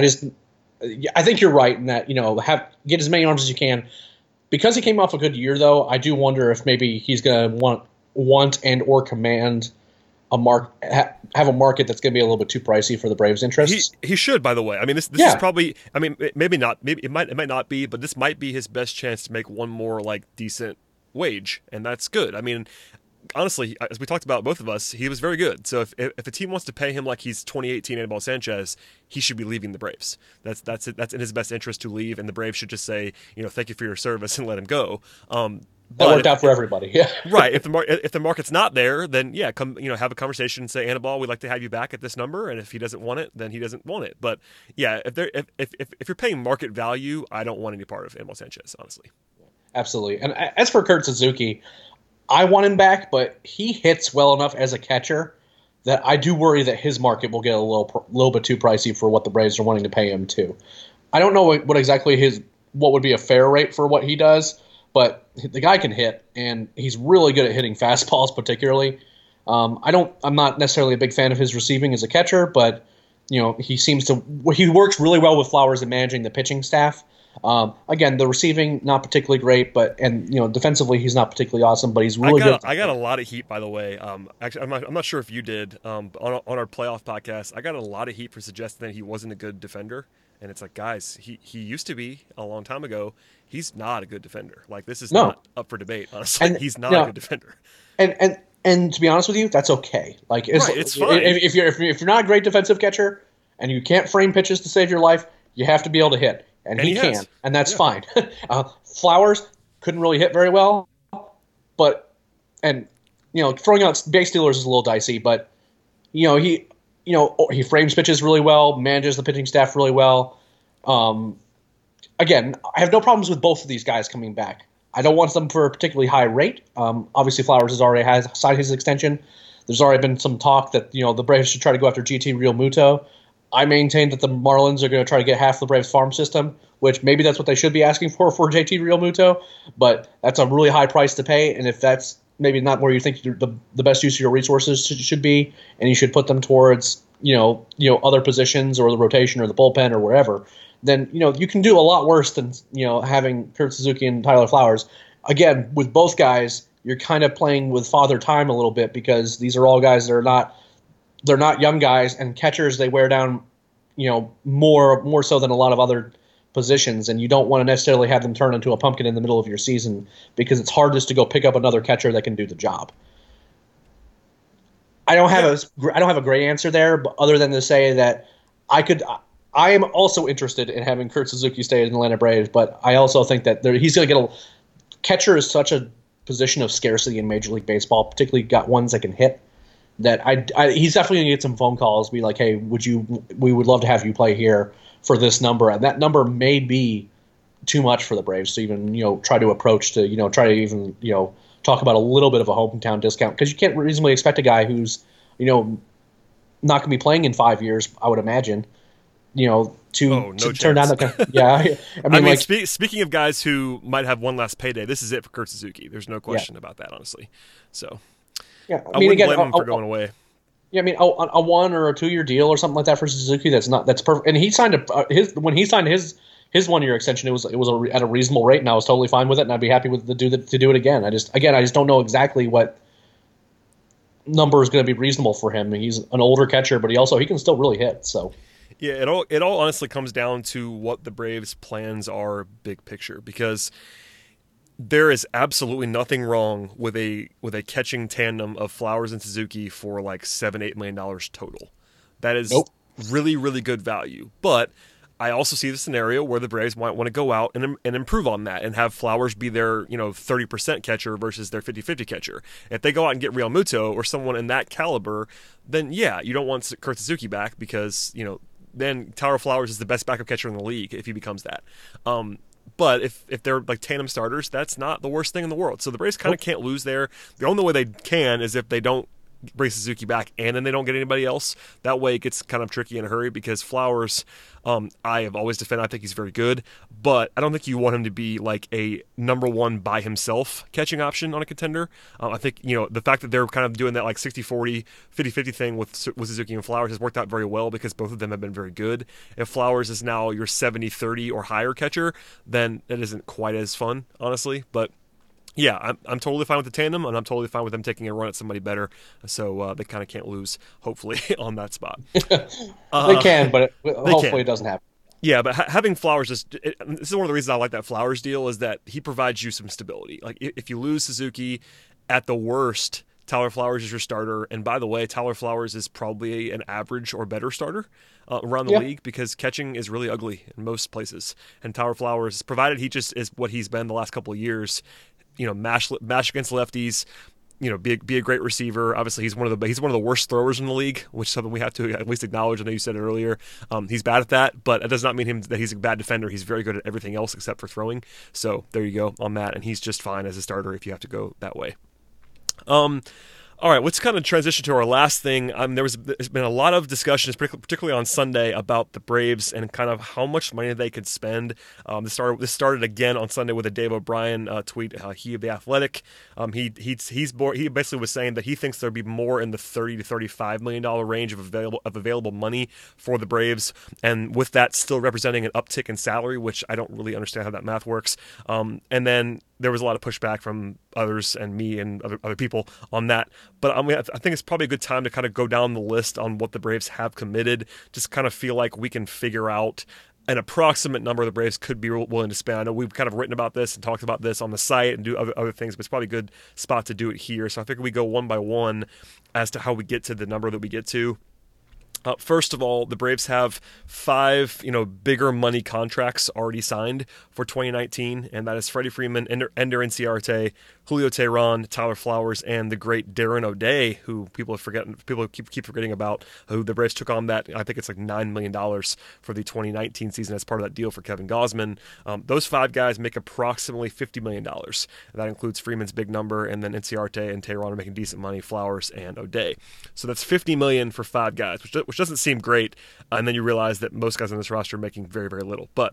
I think you're right in that get as many arms as you can. Because he came off a good year, though, I do wonder if maybe he's going to want and or command have a market that's going to be a little bit too pricey for the Braves' interests. He should, by the way. I mean, this is probably. I mean, maybe not. Maybe it might not be, but this might be his best chance to make one more like decent wage, and that's good. I mean, honestly, as we talked about, both of us, he was very good. So if a team wants to pay him like he's 2018 Anibal Sanchez, he should be leaving the Braves. That's in his best interest to leave, and the Braves should just say, thank you for your service and let him go. That worked out for everybody. Yeah. Right. If the market's not there, then come have a conversation and say, Anibal, we'd like to have you back at this number, and if he doesn't want it, then he doesn't want it. But yeah, if you're paying market value, I don't want any part of Anibal Sanchez, honestly. Absolutely. And as for Kurt Suzuki, I want him back, but he hits well enough as a catcher that I do worry that his market will get a little bit too pricey for what the Braves are wanting to pay him too. I don't know what exactly what would be a fair rate for what he does, but the guy can hit, and he's really good at hitting fastballs, particularly. I'm not necessarily a big fan of his receiving as a catcher, but he works really well with Flowers in managing the pitching staff. Again, the receiving not particularly great, defensively he's not particularly awesome, but he's really good. I got a lot of heat, by the way. Actually, I'm not sure if you did on our playoff podcast. I got a lot of heat for suggesting that he wasn't a good defender, and it's like, guys, he used to be a long time ago. He's not a good defender. Like, this is not up for debate. Honestly, he's not a good defender. And to be honest with you, that's okay. Like, it's fine. If you're not a great defensive catcher and you can't frame pitches to save your life, you have to be able to hit, and he can, and that's fine. Flowers couldn't really hit very well, throwing out base stealers is a little dicey, but he frames pitches really well, manages the pitching staff really well. Again, I have no problems with both of these guys coming back. I don't want them for a particularly high rate. Obviously, Flowers has signed his extension. There's already been some talk that the Braves should try to go after GT Real Muto. I maintain that the Marlins are going to try to get half the Braves farm system, which maybe that's what they should be asking for JT Real Muto, but that's a really high price to pay. And if that's maybe not where you think the best use of your resources should be, and you should put them towards other positions or the rotation or the bullpen or wherever, then you can do a lot worse than having Kurt Suzuki and Tyler Flowers. Again, with both guys, you're kind of playing with father time a little bit, because these are all guys that are not young guys, and catchers, they wear down more so than a lot of other positions, and you don't want to necessarily have them turn into a pumpkin in the middle of your season, because it's hard just to go pick up another catcher that can do the job. I don't have a great answer there, but other than to say that I am also interested in having Kurt Suzuki stay in the Atlanta Braves, but I also think that he's going to get catcher is such a position of scarcity in Major League Baseball, particularly got ones that can hit, that he's definitely going to get some phone calls, be like, hey, we would love to have you play here for this number, and that number may be too much for the Braves to even try to approach to talk about a little bit of a hometown discount, because you can't reasonably expect a guy who's not going to be playing in 5 years, I would imagine, to turn down the I mean, speaking of guys who might have one last payday, this is it for Kurt Suzuki. There's no question about that, honestly. So yeah, I wouldn't blame him for going away. Yeah, I mean, a 1 or a 2 year deal or something like that for Suzuki. That's perfect. And he signed when he signed his 1 year extension, it was at a reasonable rate, and I was totally fine with it, and I'd be happy to do it again. I just don't know exactly what number is going to be reasonable for him. He's an older catcher, but he can still really hit. So yeah, it all honestly comes down to what the Braves' plans are, big picture, because there is absolutely nothing wrong with a catching tandem of Flowers and Suzuki for like $7-8 million total. That is really, really good value. But I also see the scenario where the Braves might want to go out and improve on that and have Flowers be their 30% catcher versus their 50-50 catcher. If they go out and get Real Muto or someone in that caliber, then yeah, you don't want Kurt Suzuki back, because then Tyler Flowers is the best backup catcher in the league if he becomes that. But if they're like tandem starters, that's not the worst thing in the world. So the Braves kind of can't lose there. The only way they can is if they don't bring Suzuki back and then they don't get anybody else. That way it gets kind of tricky in a hurry, because Flowers, I have always defended, I think he's very good, but I don't think you want him to be like a number one by himself catching option on a contender. I think, the fact that they're kind of doing that like 60-40, 50-50 thing with Suzuki and Flowers has worked out very well, because both of them have been very good. If Flowers is now your 70-30 or higher catcher, then it isn't quite as fun, honestly, but yeah, I'm totally fine with the tandem, and I'm totally fine with them taking a run at somebody better. So they kind of can't lose, hopefully, on that spot. They can, but hopefully it doesn't happen. Yeah, but having Flowers, this is one of the reasons I like that Flowers deal, is that he provides you some stability. Like, if you lose Suzuki, at the worst, Tyler Flowers is your starter. And by the way, Tyler Flowers is probably an average or better starter around the league, because catching is really ugly in most places. And Tyler Flowers, provided he just is what he's been the last couple of years, mash against lefties, be a great receiver. Obviously, he's one of the worst throwers in the league, which is something we have to at least acknowledge. I know you said it earlier. He's bad at that, but it does not mean that he's a bad defender. He's very good at everything else except for throwing. So there you go on that, and he's just fine as a starter if you have to go that way. All right, let's kind of transition to our last thing. There's been a lot of discussions, particularly on Sunday, about the Braves and kind of how much money they could spend. This started again on Sunday with a Dave O'Brien tweet. He of the Athletic, he basically was saying that he thinks there'll be more in the $30 to $35 million range of available money for the Braves, and with that still representing an uptick in salary, which I don't really understand how that math works. And then there was a lot of pushback from others and me and other people on that. But I think it's probably a good time to kind of go down the list on what the Braves have committed. Just kind of feel like we can figure out an approximate number the Braves could be willing to spend. I know we've kind of written about this and talked about this on the site and do other things, but it's probably a good spot to do it here. So I figure we go one by one as to how we get to the number that we get to. First of all, the Braves have 5, bigger money contracts already signed for 2019, and that is Freddie Freeman, Ender Inciarte, Julio Teheran, Tyler Flowers, and the great Darren O'Day, who people keep forgetting about, who the Braves took on that. I think it's like $9 million for the 2019 season as part of that deal for Kevin Gausman. Those 5 guys make approximately $50 million. That includes Freeman's big number, and then Inciarte and Teheran are making decent money, Flowers and O'Day. So that's $50 million for 5 guys, which doesn't seem great, and then you realize that most guys on this roster are making very, very little. But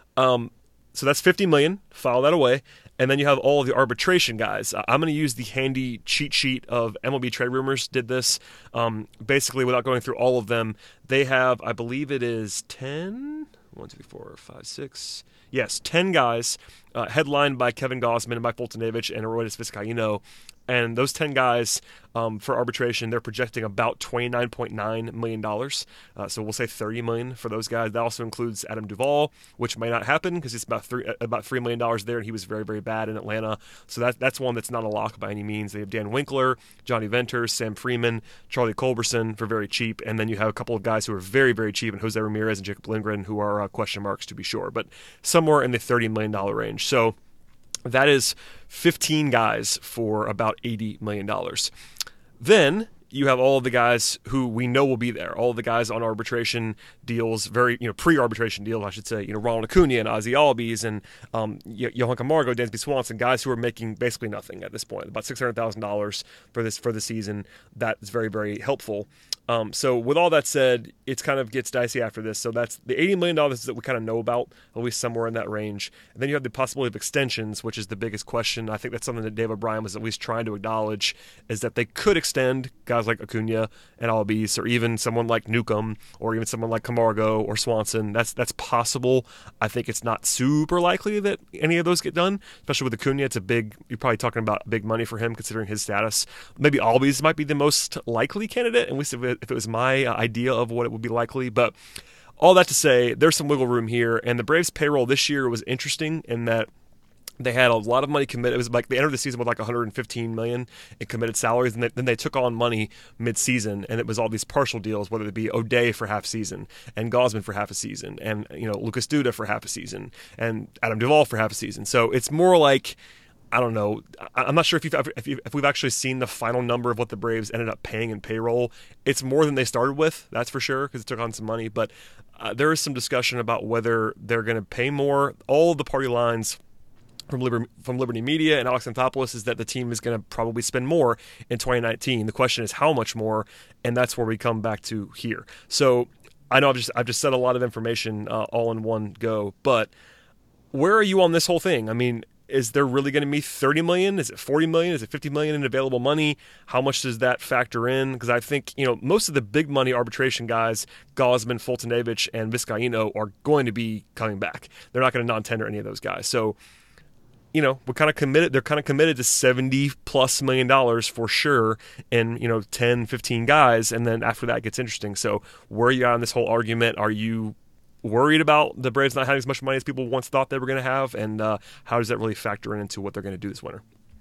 so that's $50 million. File that away, and then you have all of the arbitration guys. I'm going to use the handy cheat sheet of MLB Trade Rumors. Did this basically without going through all of them. They have, I believe it is 10. 1, 2, 4, 5, 6. Yes, 10 guys, headlined by Kevin Gausman and Mike Foltynewicz and Aroldis Vizcaíno. And those 10 guys for arbitration, they're projecting about $29.9 million. So we'll say $30 million for those guys. That also includes Adam Duvall, which may not happen because it's about $3 million there, and he was very, very bad in Atlanta. So that's one that's not a lock by any means. They have Dan Winkler, Johnny Venters, Sam Freeman, Charlie Culberson for very cheap, and then you have a couple of guys who are very, very cheap, and Jose Ramirez and Jacob Lindgren, who are question marks to be sure, but somewhere in the $30 million range. So that is 15 guys for about $80 million. Then you have all of the guys who we know will be there, all of the guys on arbitration deals, pre-arbitration deals, I should say, Ronald Acuna and Ozzie Albies and Johan Camargo, Dansby Swanson, guys who are making basically nothing at this point, about $600,000 for the season. That is very, very helpful. So with all that said, it kind of gets dicey after this. So that's the $80 million that we kind of know about, at least somewhere in that range. And then you have the possibility of extensions, which is the biggest question. I think that's something that Dave O'Brien was at least trying to acknowledge, is that they could extend guys like Acuna and Albies, or even someone like Newcomb, or even someone like Camargo or Swanson. That's possible. I think it's not super likely that any of those get done, especially with Acuna. You're probably talking about big money for him considering his status. Maybe Albies might be the most likely candidate, at least if it was my idea of what it would be likely. But all that to say, there's some wiggle room here, and the Braves payroll this year was interesting in that they had a lot of money committed. It was like they entered the season with like $115 million in committed salaries, and then they took on money mid-season, and it was all these partial deals, whether it be O'Day for half a season, and Gausman for half a season, and Lucas Duda for half a season, and Adam Duvall for half a season. So it's more like, I don't know. I'm not sure if we've actually seen the final number of what the Braves ended up paying in payroll. It's more than they started with, that's for sure, because it took on some money. But there is some discussion about whether they're going to pay more. All of the party lines from Liberty Media and Alex Anthopoulos is that the team is going to probably spend more in 2019. The question is how much more, and that's where we come back to here. So I know I've just said a lot of information all in one go, but where are you on this whole thing? I mean, is there really going to be $30 million? Is it $40 million? Is it $50 million in available money? How much does that factor in? Because I think, most of the big money arbitration guys, Gausman, Foltynewicz, and Vizcaíno, are going to be coming back. They're not going to non-tender any of those guys. So, we're kind of committed. They're kind of committed to $70+ million for sure in, 10, 15 guys. And then after that it gets interesting. So where are you at on this whole argument? Are you worried about the Braves not having as much money as people once thought they were going to have, and how does that really factor into what they're going to do this winter?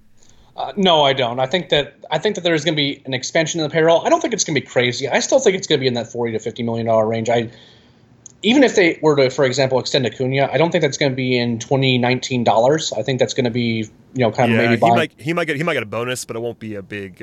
No, I don't. I think that there's going to be an expansion in the payroll. I don't think it's going to be crazy. I still think it's going to be in that $40 to $50 million range. Even if they were to, for example, extend Acuna, I don't think that's going to be in 2019 dollars. I think that's going to be, maybe he might get a bonus, but it won't be a big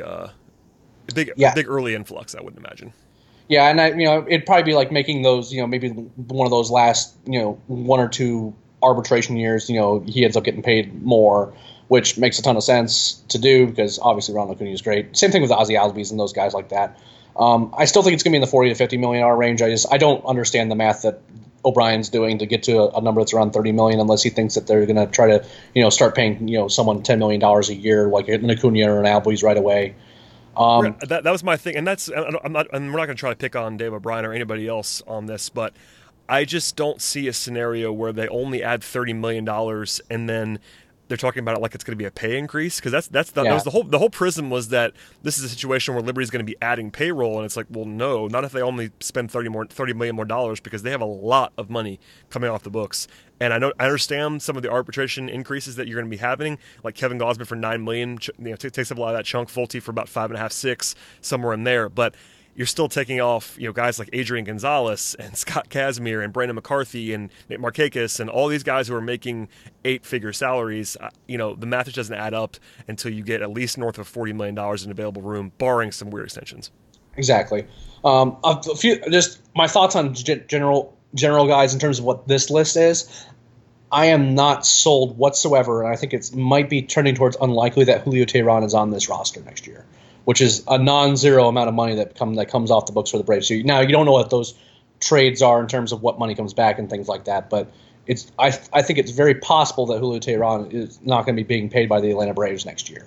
early influx, I wouldn't imagine. Yeah, and it'd probably be like making those, maybe one of those last, 1 or 2 arbitration years, he ends up getting paid more. which makes a ton of sense to do because obviously Ronald Acuna is great. Same thing with Ozzy Albies and those guys like that. I still think it's going to be in the $40 to $50 million range. I don't understand the math that O'Brien's doing to get to a number that's around $30 million unless he thinks that they're going to try to start paying someone $10 million a year like an Acuna or an Albies right away. That was my thing, and we're not going to try to pick on Dave O'Brien or anybody else on this, but I just don't see a scenario where they only add $30 million and then they're talking about it like it's going to be a pay increase, because that was the whole prism was that this is a situation where Liberty's going to be adding payroll, and it's like, well, no, not if they only spend $30 million more, because they have a lot of money coming off the books. And I understand some of the arbitration increases that you're going to be having, like Kevin Gausman for $9 million, takes up a lot of that chunk. Fulte for about $5.5 million, $6 million, somewhere in there, but you're still taking off, guys like Adrian Gonzalez and Scott Casimir and Brandon McCarthy and Nate Markakis and all these guys who are making 8-figure salaries. The math just doesn't add up until you get at least north of $40 million in available room, barring some weird extensions. Exactly. A few, just my thoughts on general guys in terms of what this list is. I am not sold whatsoever, and I think it might be trending towards unlikely that Julio Teheran is on this roster next year, which is a non-zero amount of money that comes off the books for the Braves. So now you don't know what those trades are in terms of what money comes back and things like that, but I think it's very possible that Julio Teheran is not going to be being paid by the Atlanta Braves next year.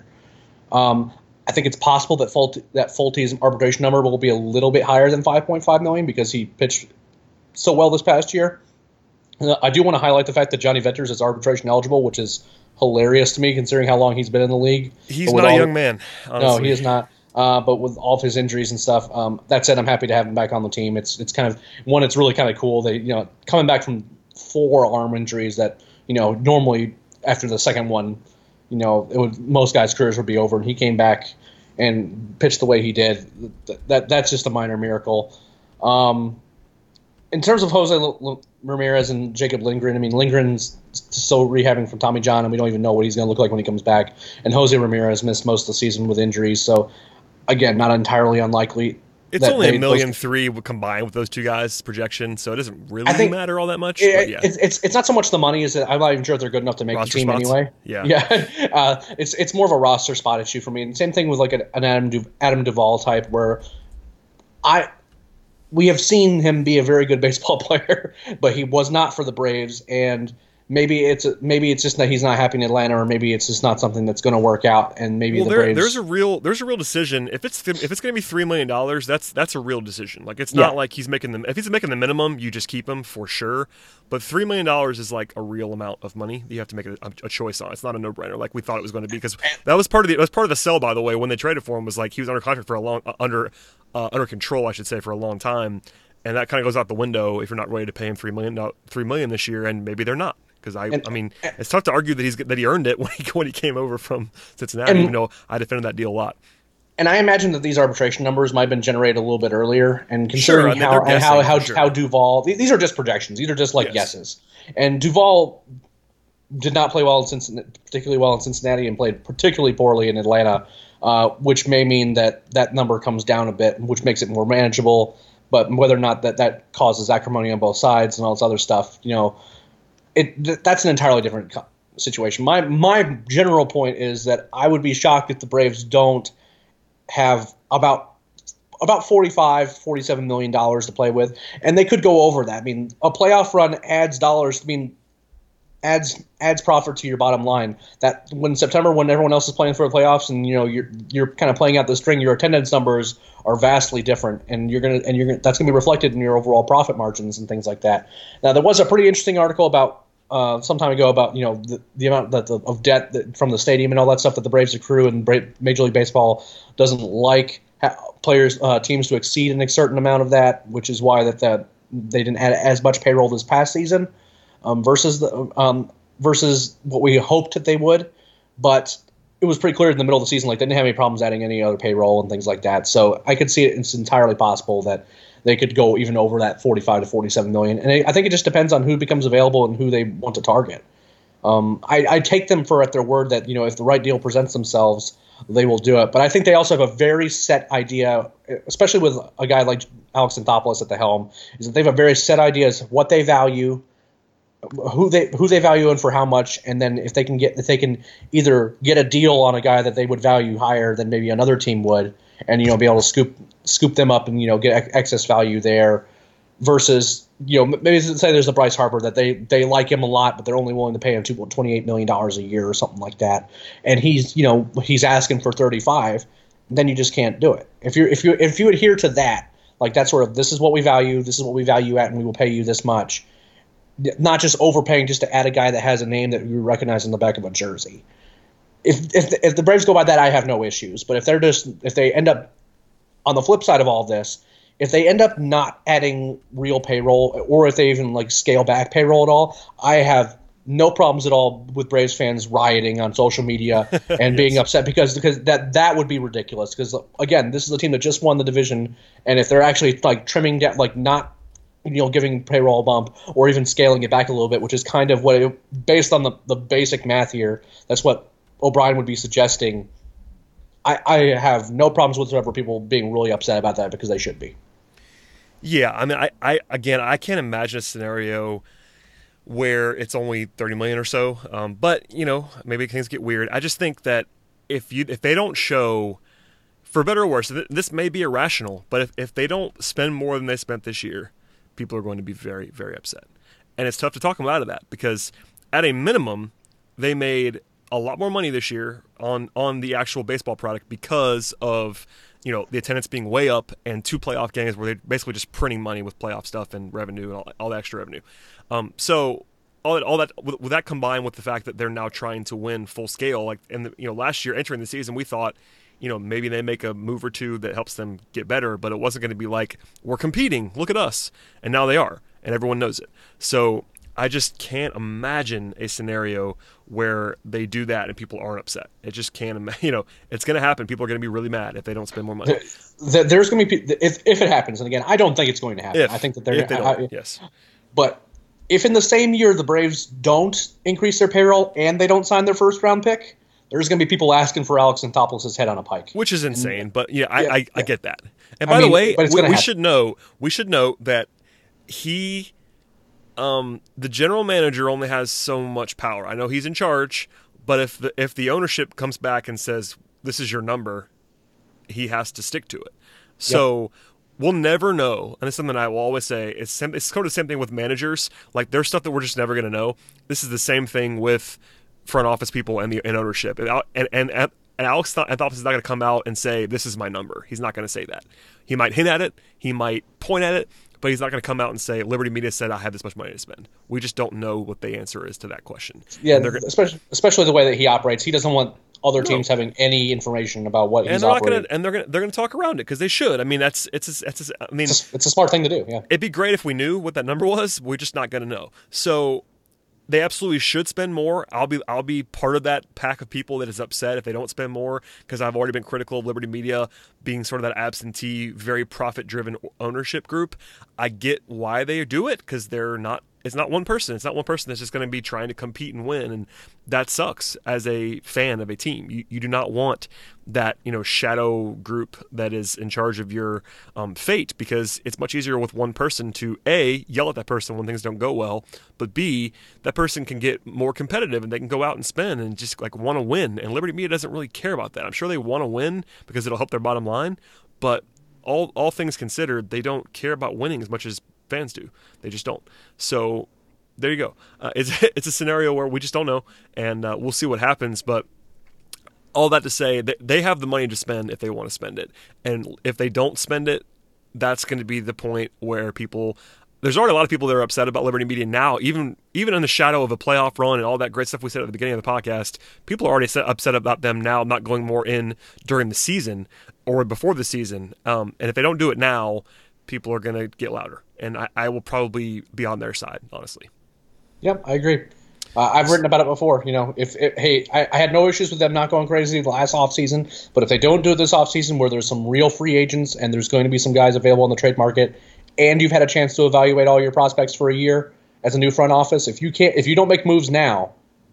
I think it's possible that Fulte's arbitration number will be a little bit higher than $5.5 million because he pitched so well this past year. I do want to highlight the fact that Johnny Venters is arbitration eligible, which is hilarious to me considering how long he's been in the league. He's not a young man, honestly. No, he is not. But with all of his injuries and stuff, that said, I'm happy to have him back on the team. It's kind of one. It's really kind of cool. They coming back from 4 arm injuries that normally after the second one, most guys' careers would be over, and he came back and pitched the way he did. That's just a minor miracle. In terms of Jose Ramirez and Jacob Lindgren, I mean, Lindgren's still rehabbing from Tommy John, and we don't even know what he's going to look like when he comes back. And Jose Ramirez missed most of the season with injuries, so again, not entirely unlikely. It's only $1.3 million combined with those two guys' projection, so it doesn't really matter all that much. But yeah. It's not so much the money; is that I'm not even sure if they're good enough to make roster the team spots. Anyway. Yeah. It's more of a roster spot issue for me. And same thing with like an Adam Duvall type, where we have seen him be a very good baseball player, but he was not for the Braves, and maybe it's just that he's not happy in Atlanta, or maybe it's just not something that's going to work out, and maybe the Braves. There's a real decision. If it's going to be $3 million, that's a real decision. Like it's not like he's making if he's making the minimum, you just keep him for sure. But $3 million is like a real amount of money that you have to make a choice on. It's not a no-brainer like we thought it was going to be, because that was part of the sell. By the way, when they traded for him, was like he was under contract for a long under control, I should say, for a long time, and that kind of goes out the window if you're not ready to pay him $3 million this year, and maybe they're not. Because I mean, it's tough to argue that he earned it when he came over from Cincinnati, even though I defended that deal a lot. And I imagine that these arbitration numbers might have been generated a little bit earlier, and considering how Duvall, these are just projections. These are just like guesses. And Duvall did not play particularly well in Cincinnati, and played particularly poorly in Atlanta, which may mean that number comes down a bit, which makes it more manageable. But whether or not that causes acrimony on both sides and all this other stuff, that's an entirely different situation. My general point is that I would be shocked if the Braves don't have about $47 million to play with, and they could go over that. I mean, a playoff run adds dollars. I mean, adds profit to your bottom line. That when September, when everyone else is playing for the playoffs, and you're kind of playing out the string, your attendance numbers are vastly different, and that's gonna be reflected in your overall profit margins and things like that. Now, there was a pretty interesting article about some time ago about the amount of debt from the stadium and all that stuff that the Braves accrue, and Major League Baseball doesn't like teams to exceed a certain amount of that, which is why they didn't add as much payroll this past season versus what we hoped that they would. But it was pretty clear in the middle of the season, like they didn't have any problems adding any other payroll and things like that. So I could see it's entirely possible that they could go even over that 45 to 47 million. And I think it just depends on who becomes available and who they want to target. I take them at their word that, if the right deal presents themselves, they will do it. But I think they also have a very set idea, especially with a guy like Alex Anthopoulos at the helm, is that they have a very set idea as what they value who they value and for how much, and then if they can either get a deal on a guy that they would value higher than maybe another team would, and be able to scoop them up and get excess value there, versus maybe say there's a Bryce Harper that they like him a lot, but they're only willing to pay him $28 million a year or something like that, and he's asking for 35, then you just can't do it. If you adhere to that, like that sort of, this is what we value at, and we will pay you this much. Not just overpaying just to add a guy that has a name that you recognize on the back of a jersey. If the Braves go by that, I have no issues. But if they end up on the flip side of all this, if they end up not adding real payroll, or if they even scale back payroll at all, I have no problems at all with Braves fans rioting on social media and being upset because that would be ridiculous. Because again, this is a team that just won the division, and if they're actually trimming down, not giving payroll a bump or even scaling it back a little bit, which is kind of based on the basic math here, that's what O'Brien would be suggesting. I have no problems whatsoever people being really upset about that, because they should be. Yeah, I mean, I can't imagine a scenario where it's only $30 million or so. But maybe things get weird. I just think that if they don't show, for better or worse, this may be irrational, but if they don't spend more than they spent this year, people are going to be very, very upset. And it's tough to talk them out of that, because at a minimum, they made a lot more money this year on the actual baseball product because of the attendance being way up, and 2 playoff games where they're basically just printing money with playoff stuff and revenue and all the extra revenue. So all that with that combined with the fact that they're now trying to win full scale, last year entering the season, we thought maybe they make a move or two that helps them get better, but it wasn't going to be like, we're competing, look at us. And now they are, and everyone knows it. So I just can't imagine a scenario where they do that and people aren't upset. It just can't, it's going to happen. People are going to be really mad if they don't spend more money. There's going to be, if it happens, and again, I don't think it's going to happen. I think that yes. But if in the same year the Braves don't increase their payroll and they don't sign their first round pick, there's going to be people asking for Alex Anthopoulos' head on a pike, which is insane. But I get that. And by the way, we should know that he, the general manager, only has so much power. I know he's in charge, but if the ownership comes back and says this is your number, he has to stick to it. So we'll never know. And it's something I will always say. It's sort of the same thing with managers. There's stuff that we're just never going to know. This is the same thing with front office people and ownership. And Alex Anthopoulos is not going to come out and say, this is my number. He's not going to say that. He might hint at it. He might point at it. But he's not going to come out and say, Liberty Media said I have this much money to spend. We just don't know what the answer is to that question. Yeah, especially the way that he operates. He doesn't want other teams having any information about what he's operating. And they're going to talk around it, because they should. I mean, it's a smart thing to do. Yeah, it'd be great if we knew what that number was. We're just not going to know. So they absolutely should spend more. I'll be part of that pack of people that is upset if they don't spend more, because I've already been critical of Liberty Media being sort of that absentee, very profit-driven ownership group. I get why they do it, because it's not one person. It's not one person that's just going to be trying to compete and win, and that sucks as a fan of a team. You do not want that shadow group that is in charge of your fate, because it's much easier with one person to A, yell at that person when things don't go well, but B, that person can get more competitive and they can go out and spend and just want to win. And Liberty Media doesn't really care about that. I'm sure they want to win because it'll help their bottom line, but all things considered, they don't care about winning as much as fans do. They just don't. So there you go. It's a scenario where we just don't know, and we'll see what happens. But all that to say, they have the money to spend if they want to spend it. And if they don't spend it, that's going to be the point where there's already a lot of people that are upset about Liberty Media now, even in the shadow of a playoff run and all that great stuff we said at the beginning of the podcast. People are already upset about them now not going more in during the season or before the season. And if they don't do it now, people are going to get louder. And I will probably be on their side, honestly. Yep, I agree. I've written about it before. I had no issues with them not going crazy the last offseason, but if they don't do it this offseason, where there's some real free agents and there's going to be some guys available in the trade market, and you've had a chance to evaluate all your prospects for a year as a new front office, if you don't make moves now,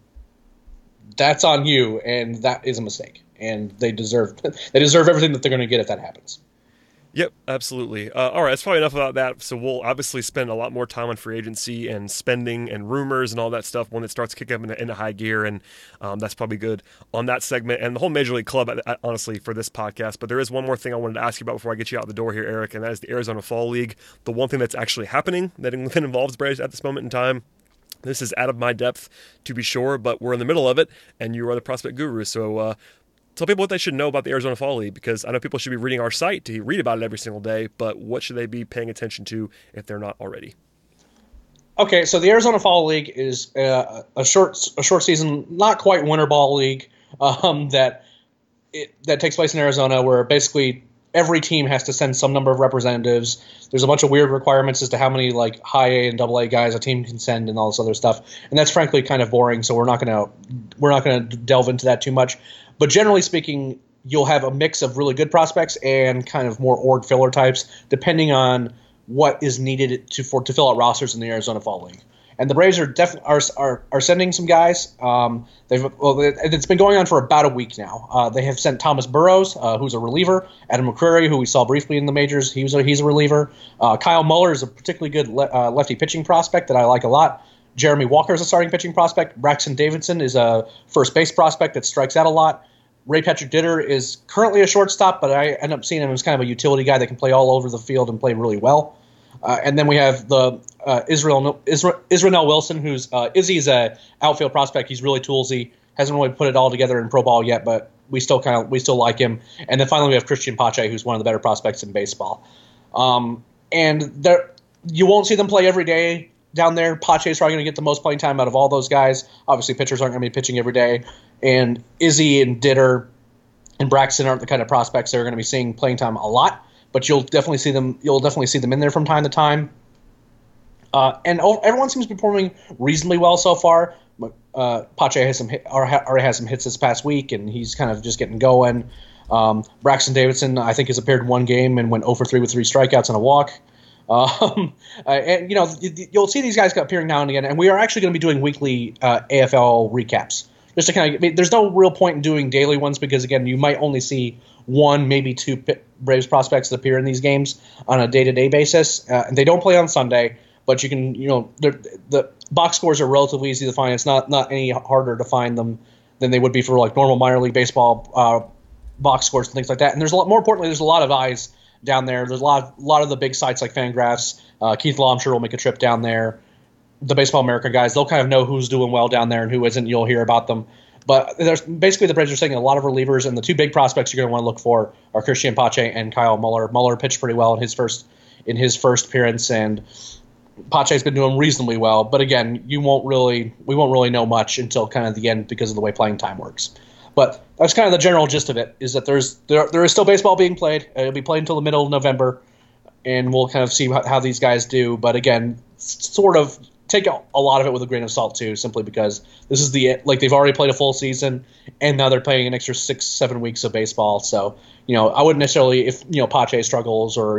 that's on you, and that is a mistake. And they deserve everything that they're going to get if that happens. Yep, absolutely. All right, that's probably enough about that. So we'll obviously spend a lot more time on free agency and spending and rumors and all that stuff when it starts kicking up into high gear, and that's probably good on that segment and the whole Major League Club, honestly, for this podcast. But there is one more thing I wanted to ask you about before I get you out the door here, Eric, and that is the Arizona Fall League. The one thing that's actually happening that involves Braves at this moment in time. This is out of my depth, to be sure, but we're in the middle of it, and you are the prospect guru, so tell people what they should know about the Arizona Fall League, because I know people should be reading our site to read about it every single day, but what should they be paying attention to if they're not already? Okay, so the Arizona Fall League is a short season, not quite winter ball league that takes place in Arizona, where basically every team has to send some number of representatives. There's a bunch of weird requirements as to how many like high A and double A guys a team can send and all this other stuff, and that's frankly kind of boring. So we're not gonna delve into that too much. But generally speaking, you'll have a mix of really good prospects and kind of more org filler types, depending on what is needed to fill out rosters in the Arizona Fall League. And the Braves are sending some guys. It's been going on for about a week now. They have sent Thomas Burrows, who's a reliever. Adam McCreary, who we saw briefly in the majors, he's a reliever. Kyle Muller is a particularly good lefty pitching prospect that I like a lot. Jeremy Walker is a starting pitching prospect. Braxton Davidson is a first base prospect that strikes out a lot. Ray Patrick Ditter is currently a shortstop, but I end up seeing him as kind of a utility guy that can play all over the field and play really well. And then we have the Israel Wilson, who's Izzy's a outfield prospect. He's really toolsy. Hasn't really put it all together in pro ball yet, but we still like him. And then finally we have Christian Pache, who's one of the better prospects in baseball. And you won't see them play every day down there. Pache is probably going to get the most playing time out of all those guys. Obviously, pitchers aren't going to be pitching every day. And Izzy and Ditter and Braxton aren't the kind of prospects that are going to be seeing playing time a lot. But you'll definitely see them. You'll definitely see them in there from time to time. And everyone seems to be performing reasonably well so far. Pache already has some hits this past week, and he's kind of just getting going. Braxton Davidson, I think, has appeared in one game and went 0 for 3 with 3 strikeouts and a walk. And you'll see these guys appearing now and again, and we are actually going to be doing weekly AFL recaps. Just to kind of, there's no real point in doing daily ones because again, you might only see one, maybe two Braves prospects that appear in these games on a day-to-day basis. And they don't play on Sunday, but you can, the box scores are relatively easy to find. It's not any harder to find them than they would be for like normal minor league baseball box scores and things like that. And more importantly, there's a lot of eyes down there. There's a lot of the big sites like Fangraphs. Keith Law, I'm sure, will make a trip down there. The Baseball America guys, they'll kind of know who's doing well down there and who isn't. You'll hear about them. But there's basically the Braves are saying a lot of relievers, and the two big prospects you're going to want to look for are Christian Pache and Kyle Muller. Muller pitched pretty well in his first appearance, and Pache's been doing reasonably well. But again, we won't really know much until kind of the end because of the way playing time works. But that's kind of the general gist of it, is that there is still baseball being played. It'll be played until the middle of November, and we'll kind of see how these guys do. But again, sort of take a lot of it with a grain of salt too, simply because this is they've already played a full season, and now they're playing an extra 6-7 weeks of baseball. So I wouldn't necessarily, if Pache struggles or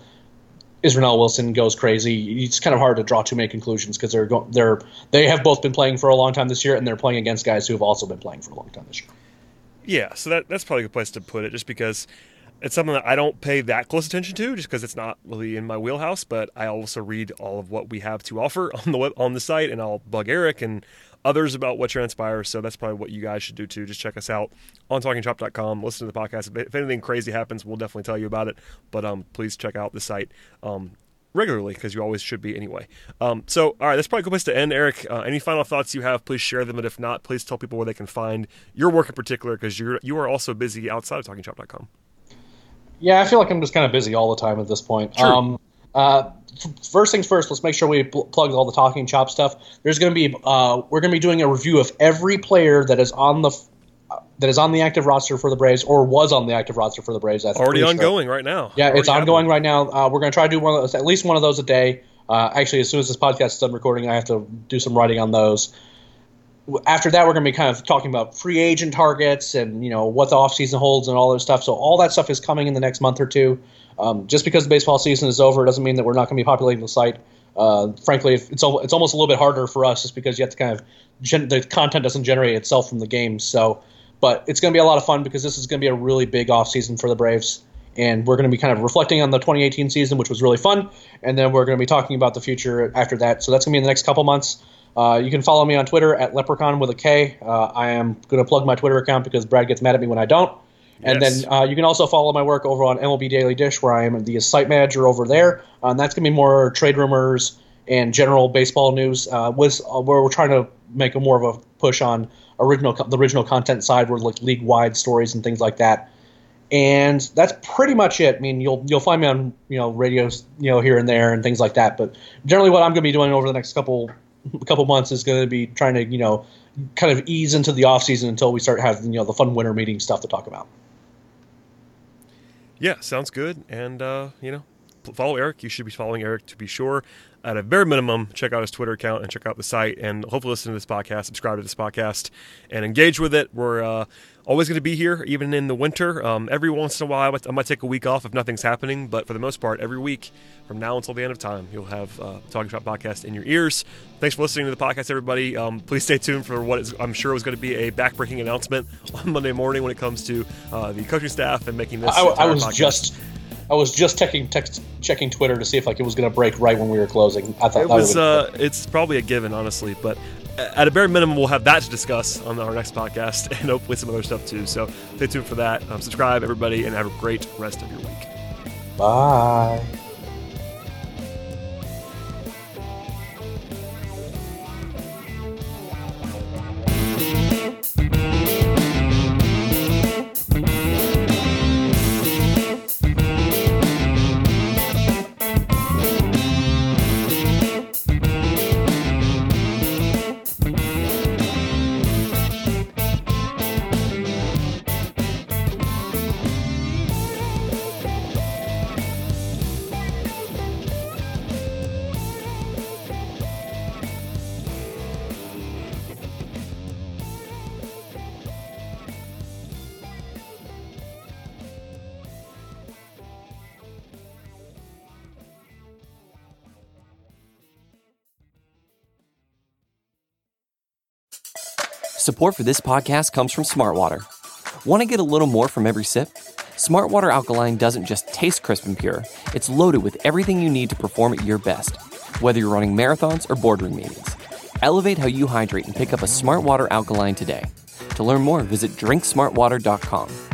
Israel Wilson goes crazy, it's kind of hard to draw too many conclusions because they have both been playing for a long time this year, and they're playing against guys who have also been playing for a long time this year. Yeah, so that's probably a good place to put it, just because it's something that I don't pay that close attention to, just because it's not really in my wheelhouse. But I also read all of what we have to offer on the site, and I'll bug Eric and others about what transpires. So that's probably what you guys should do too. Just check us out on TalkingChop.com. Listen to the podcast. If anything crazy happens, we'll definitely tell you about it. But please check out the site regularly, because you always should be anyway. So, all right, that's probably a good place to end. Eric, any final thoughts you have, please share them. And if not, please tell people where they can find your work in particular, because you are also busy outside of TalkingChop.com. Yeah, I feel like I'm just kind of busy all the time at this point. Sure. First things first, let's make sure we plug all the Talking Chop stuff. There's going to be we're going to be doing a review of every player that is on the active roster for the Braves, or was on the active roster for the Braves. Already ongoing right now. Yeah, it's ongoing right now. We're going to try to do at least one of those a day. Actually, as soon as this podcast is done recording, I have to do some writing on those. After that, we're going to be kind of talking about free agent targets and what the offseason holds and all that stuff. So all that stuff is coming in the next month or two. Just because the baseball season is over doesn't mean that we're not going to be populating the site. Frankly, it's almost a little bit harder for us just because you have to kind of the content doesn't generate itself from the games. So, but it's going to be a lot of fun because this is going to be a really big offseason for the Braves. And we're going to be kind of reflecting on the 2018 season, which was really fun. And then we're going to be talking about the future after that. So that's going to be in the next couple months. You can follow me on Twitter at Leprechaun with a K. I am going to plug my Twitter account because Brad gets mad at me when I don't. And Yes. then you can also follow my work over on MLB Daily Dish, where I am the site manager over there. And that's going to be more trade rumors and general baseball news, where we're trying to make a more of a push on the original content side, where like league-wide stories and things like that. And that's pretty much it. I mean, you'll find me on radios here and there and things like that. But generally, what I'm going to be doing over the next couple months is going to be trying to kind of ease into the off season until we start having the fun winter meeting stuff to talk about. Yeah, sounds good. And, follow Eric. You should be following Eric to be sure. At a very minimum, check out his Twitter account and check out the site. And hopefully listen to this podcast, subscribe to this podcast, and engage with it. We're always going to be here, even in the winter. Every once in a while, I might take a week off if nothing's happening. But for the most part, every week from now until the end of time, you'll have Talking Shop Podcast in your ears. Thanks for listening to the podcast, everybody. Please stay tuned for what I'm sure is going to be a backbreaking announcement on Monday morning when it comes to the coaching staff and making this podcast. I was just checking Twitter to see if it was going to break right when we were closing. I thought it's probably a given, honestly, but at a bare minimum, we'll have that to discuss on our next podcast, and hopefully some other stuff too. So stay tuned for that. Subscribe, everybody, and have a great rest of your week. Bye. Support for this podcast comes from Smartwater. Want to get a little more from every sip? Smartwater Alkaline doesn't just taste crisp and pure, it's loaded with everything you need to perform at your best, whether you're running marathons or boardroom meetings. Elevate how you hydrate and pick up a Smartwater Alkaline today. To learn more, visit drinksmartwater.com.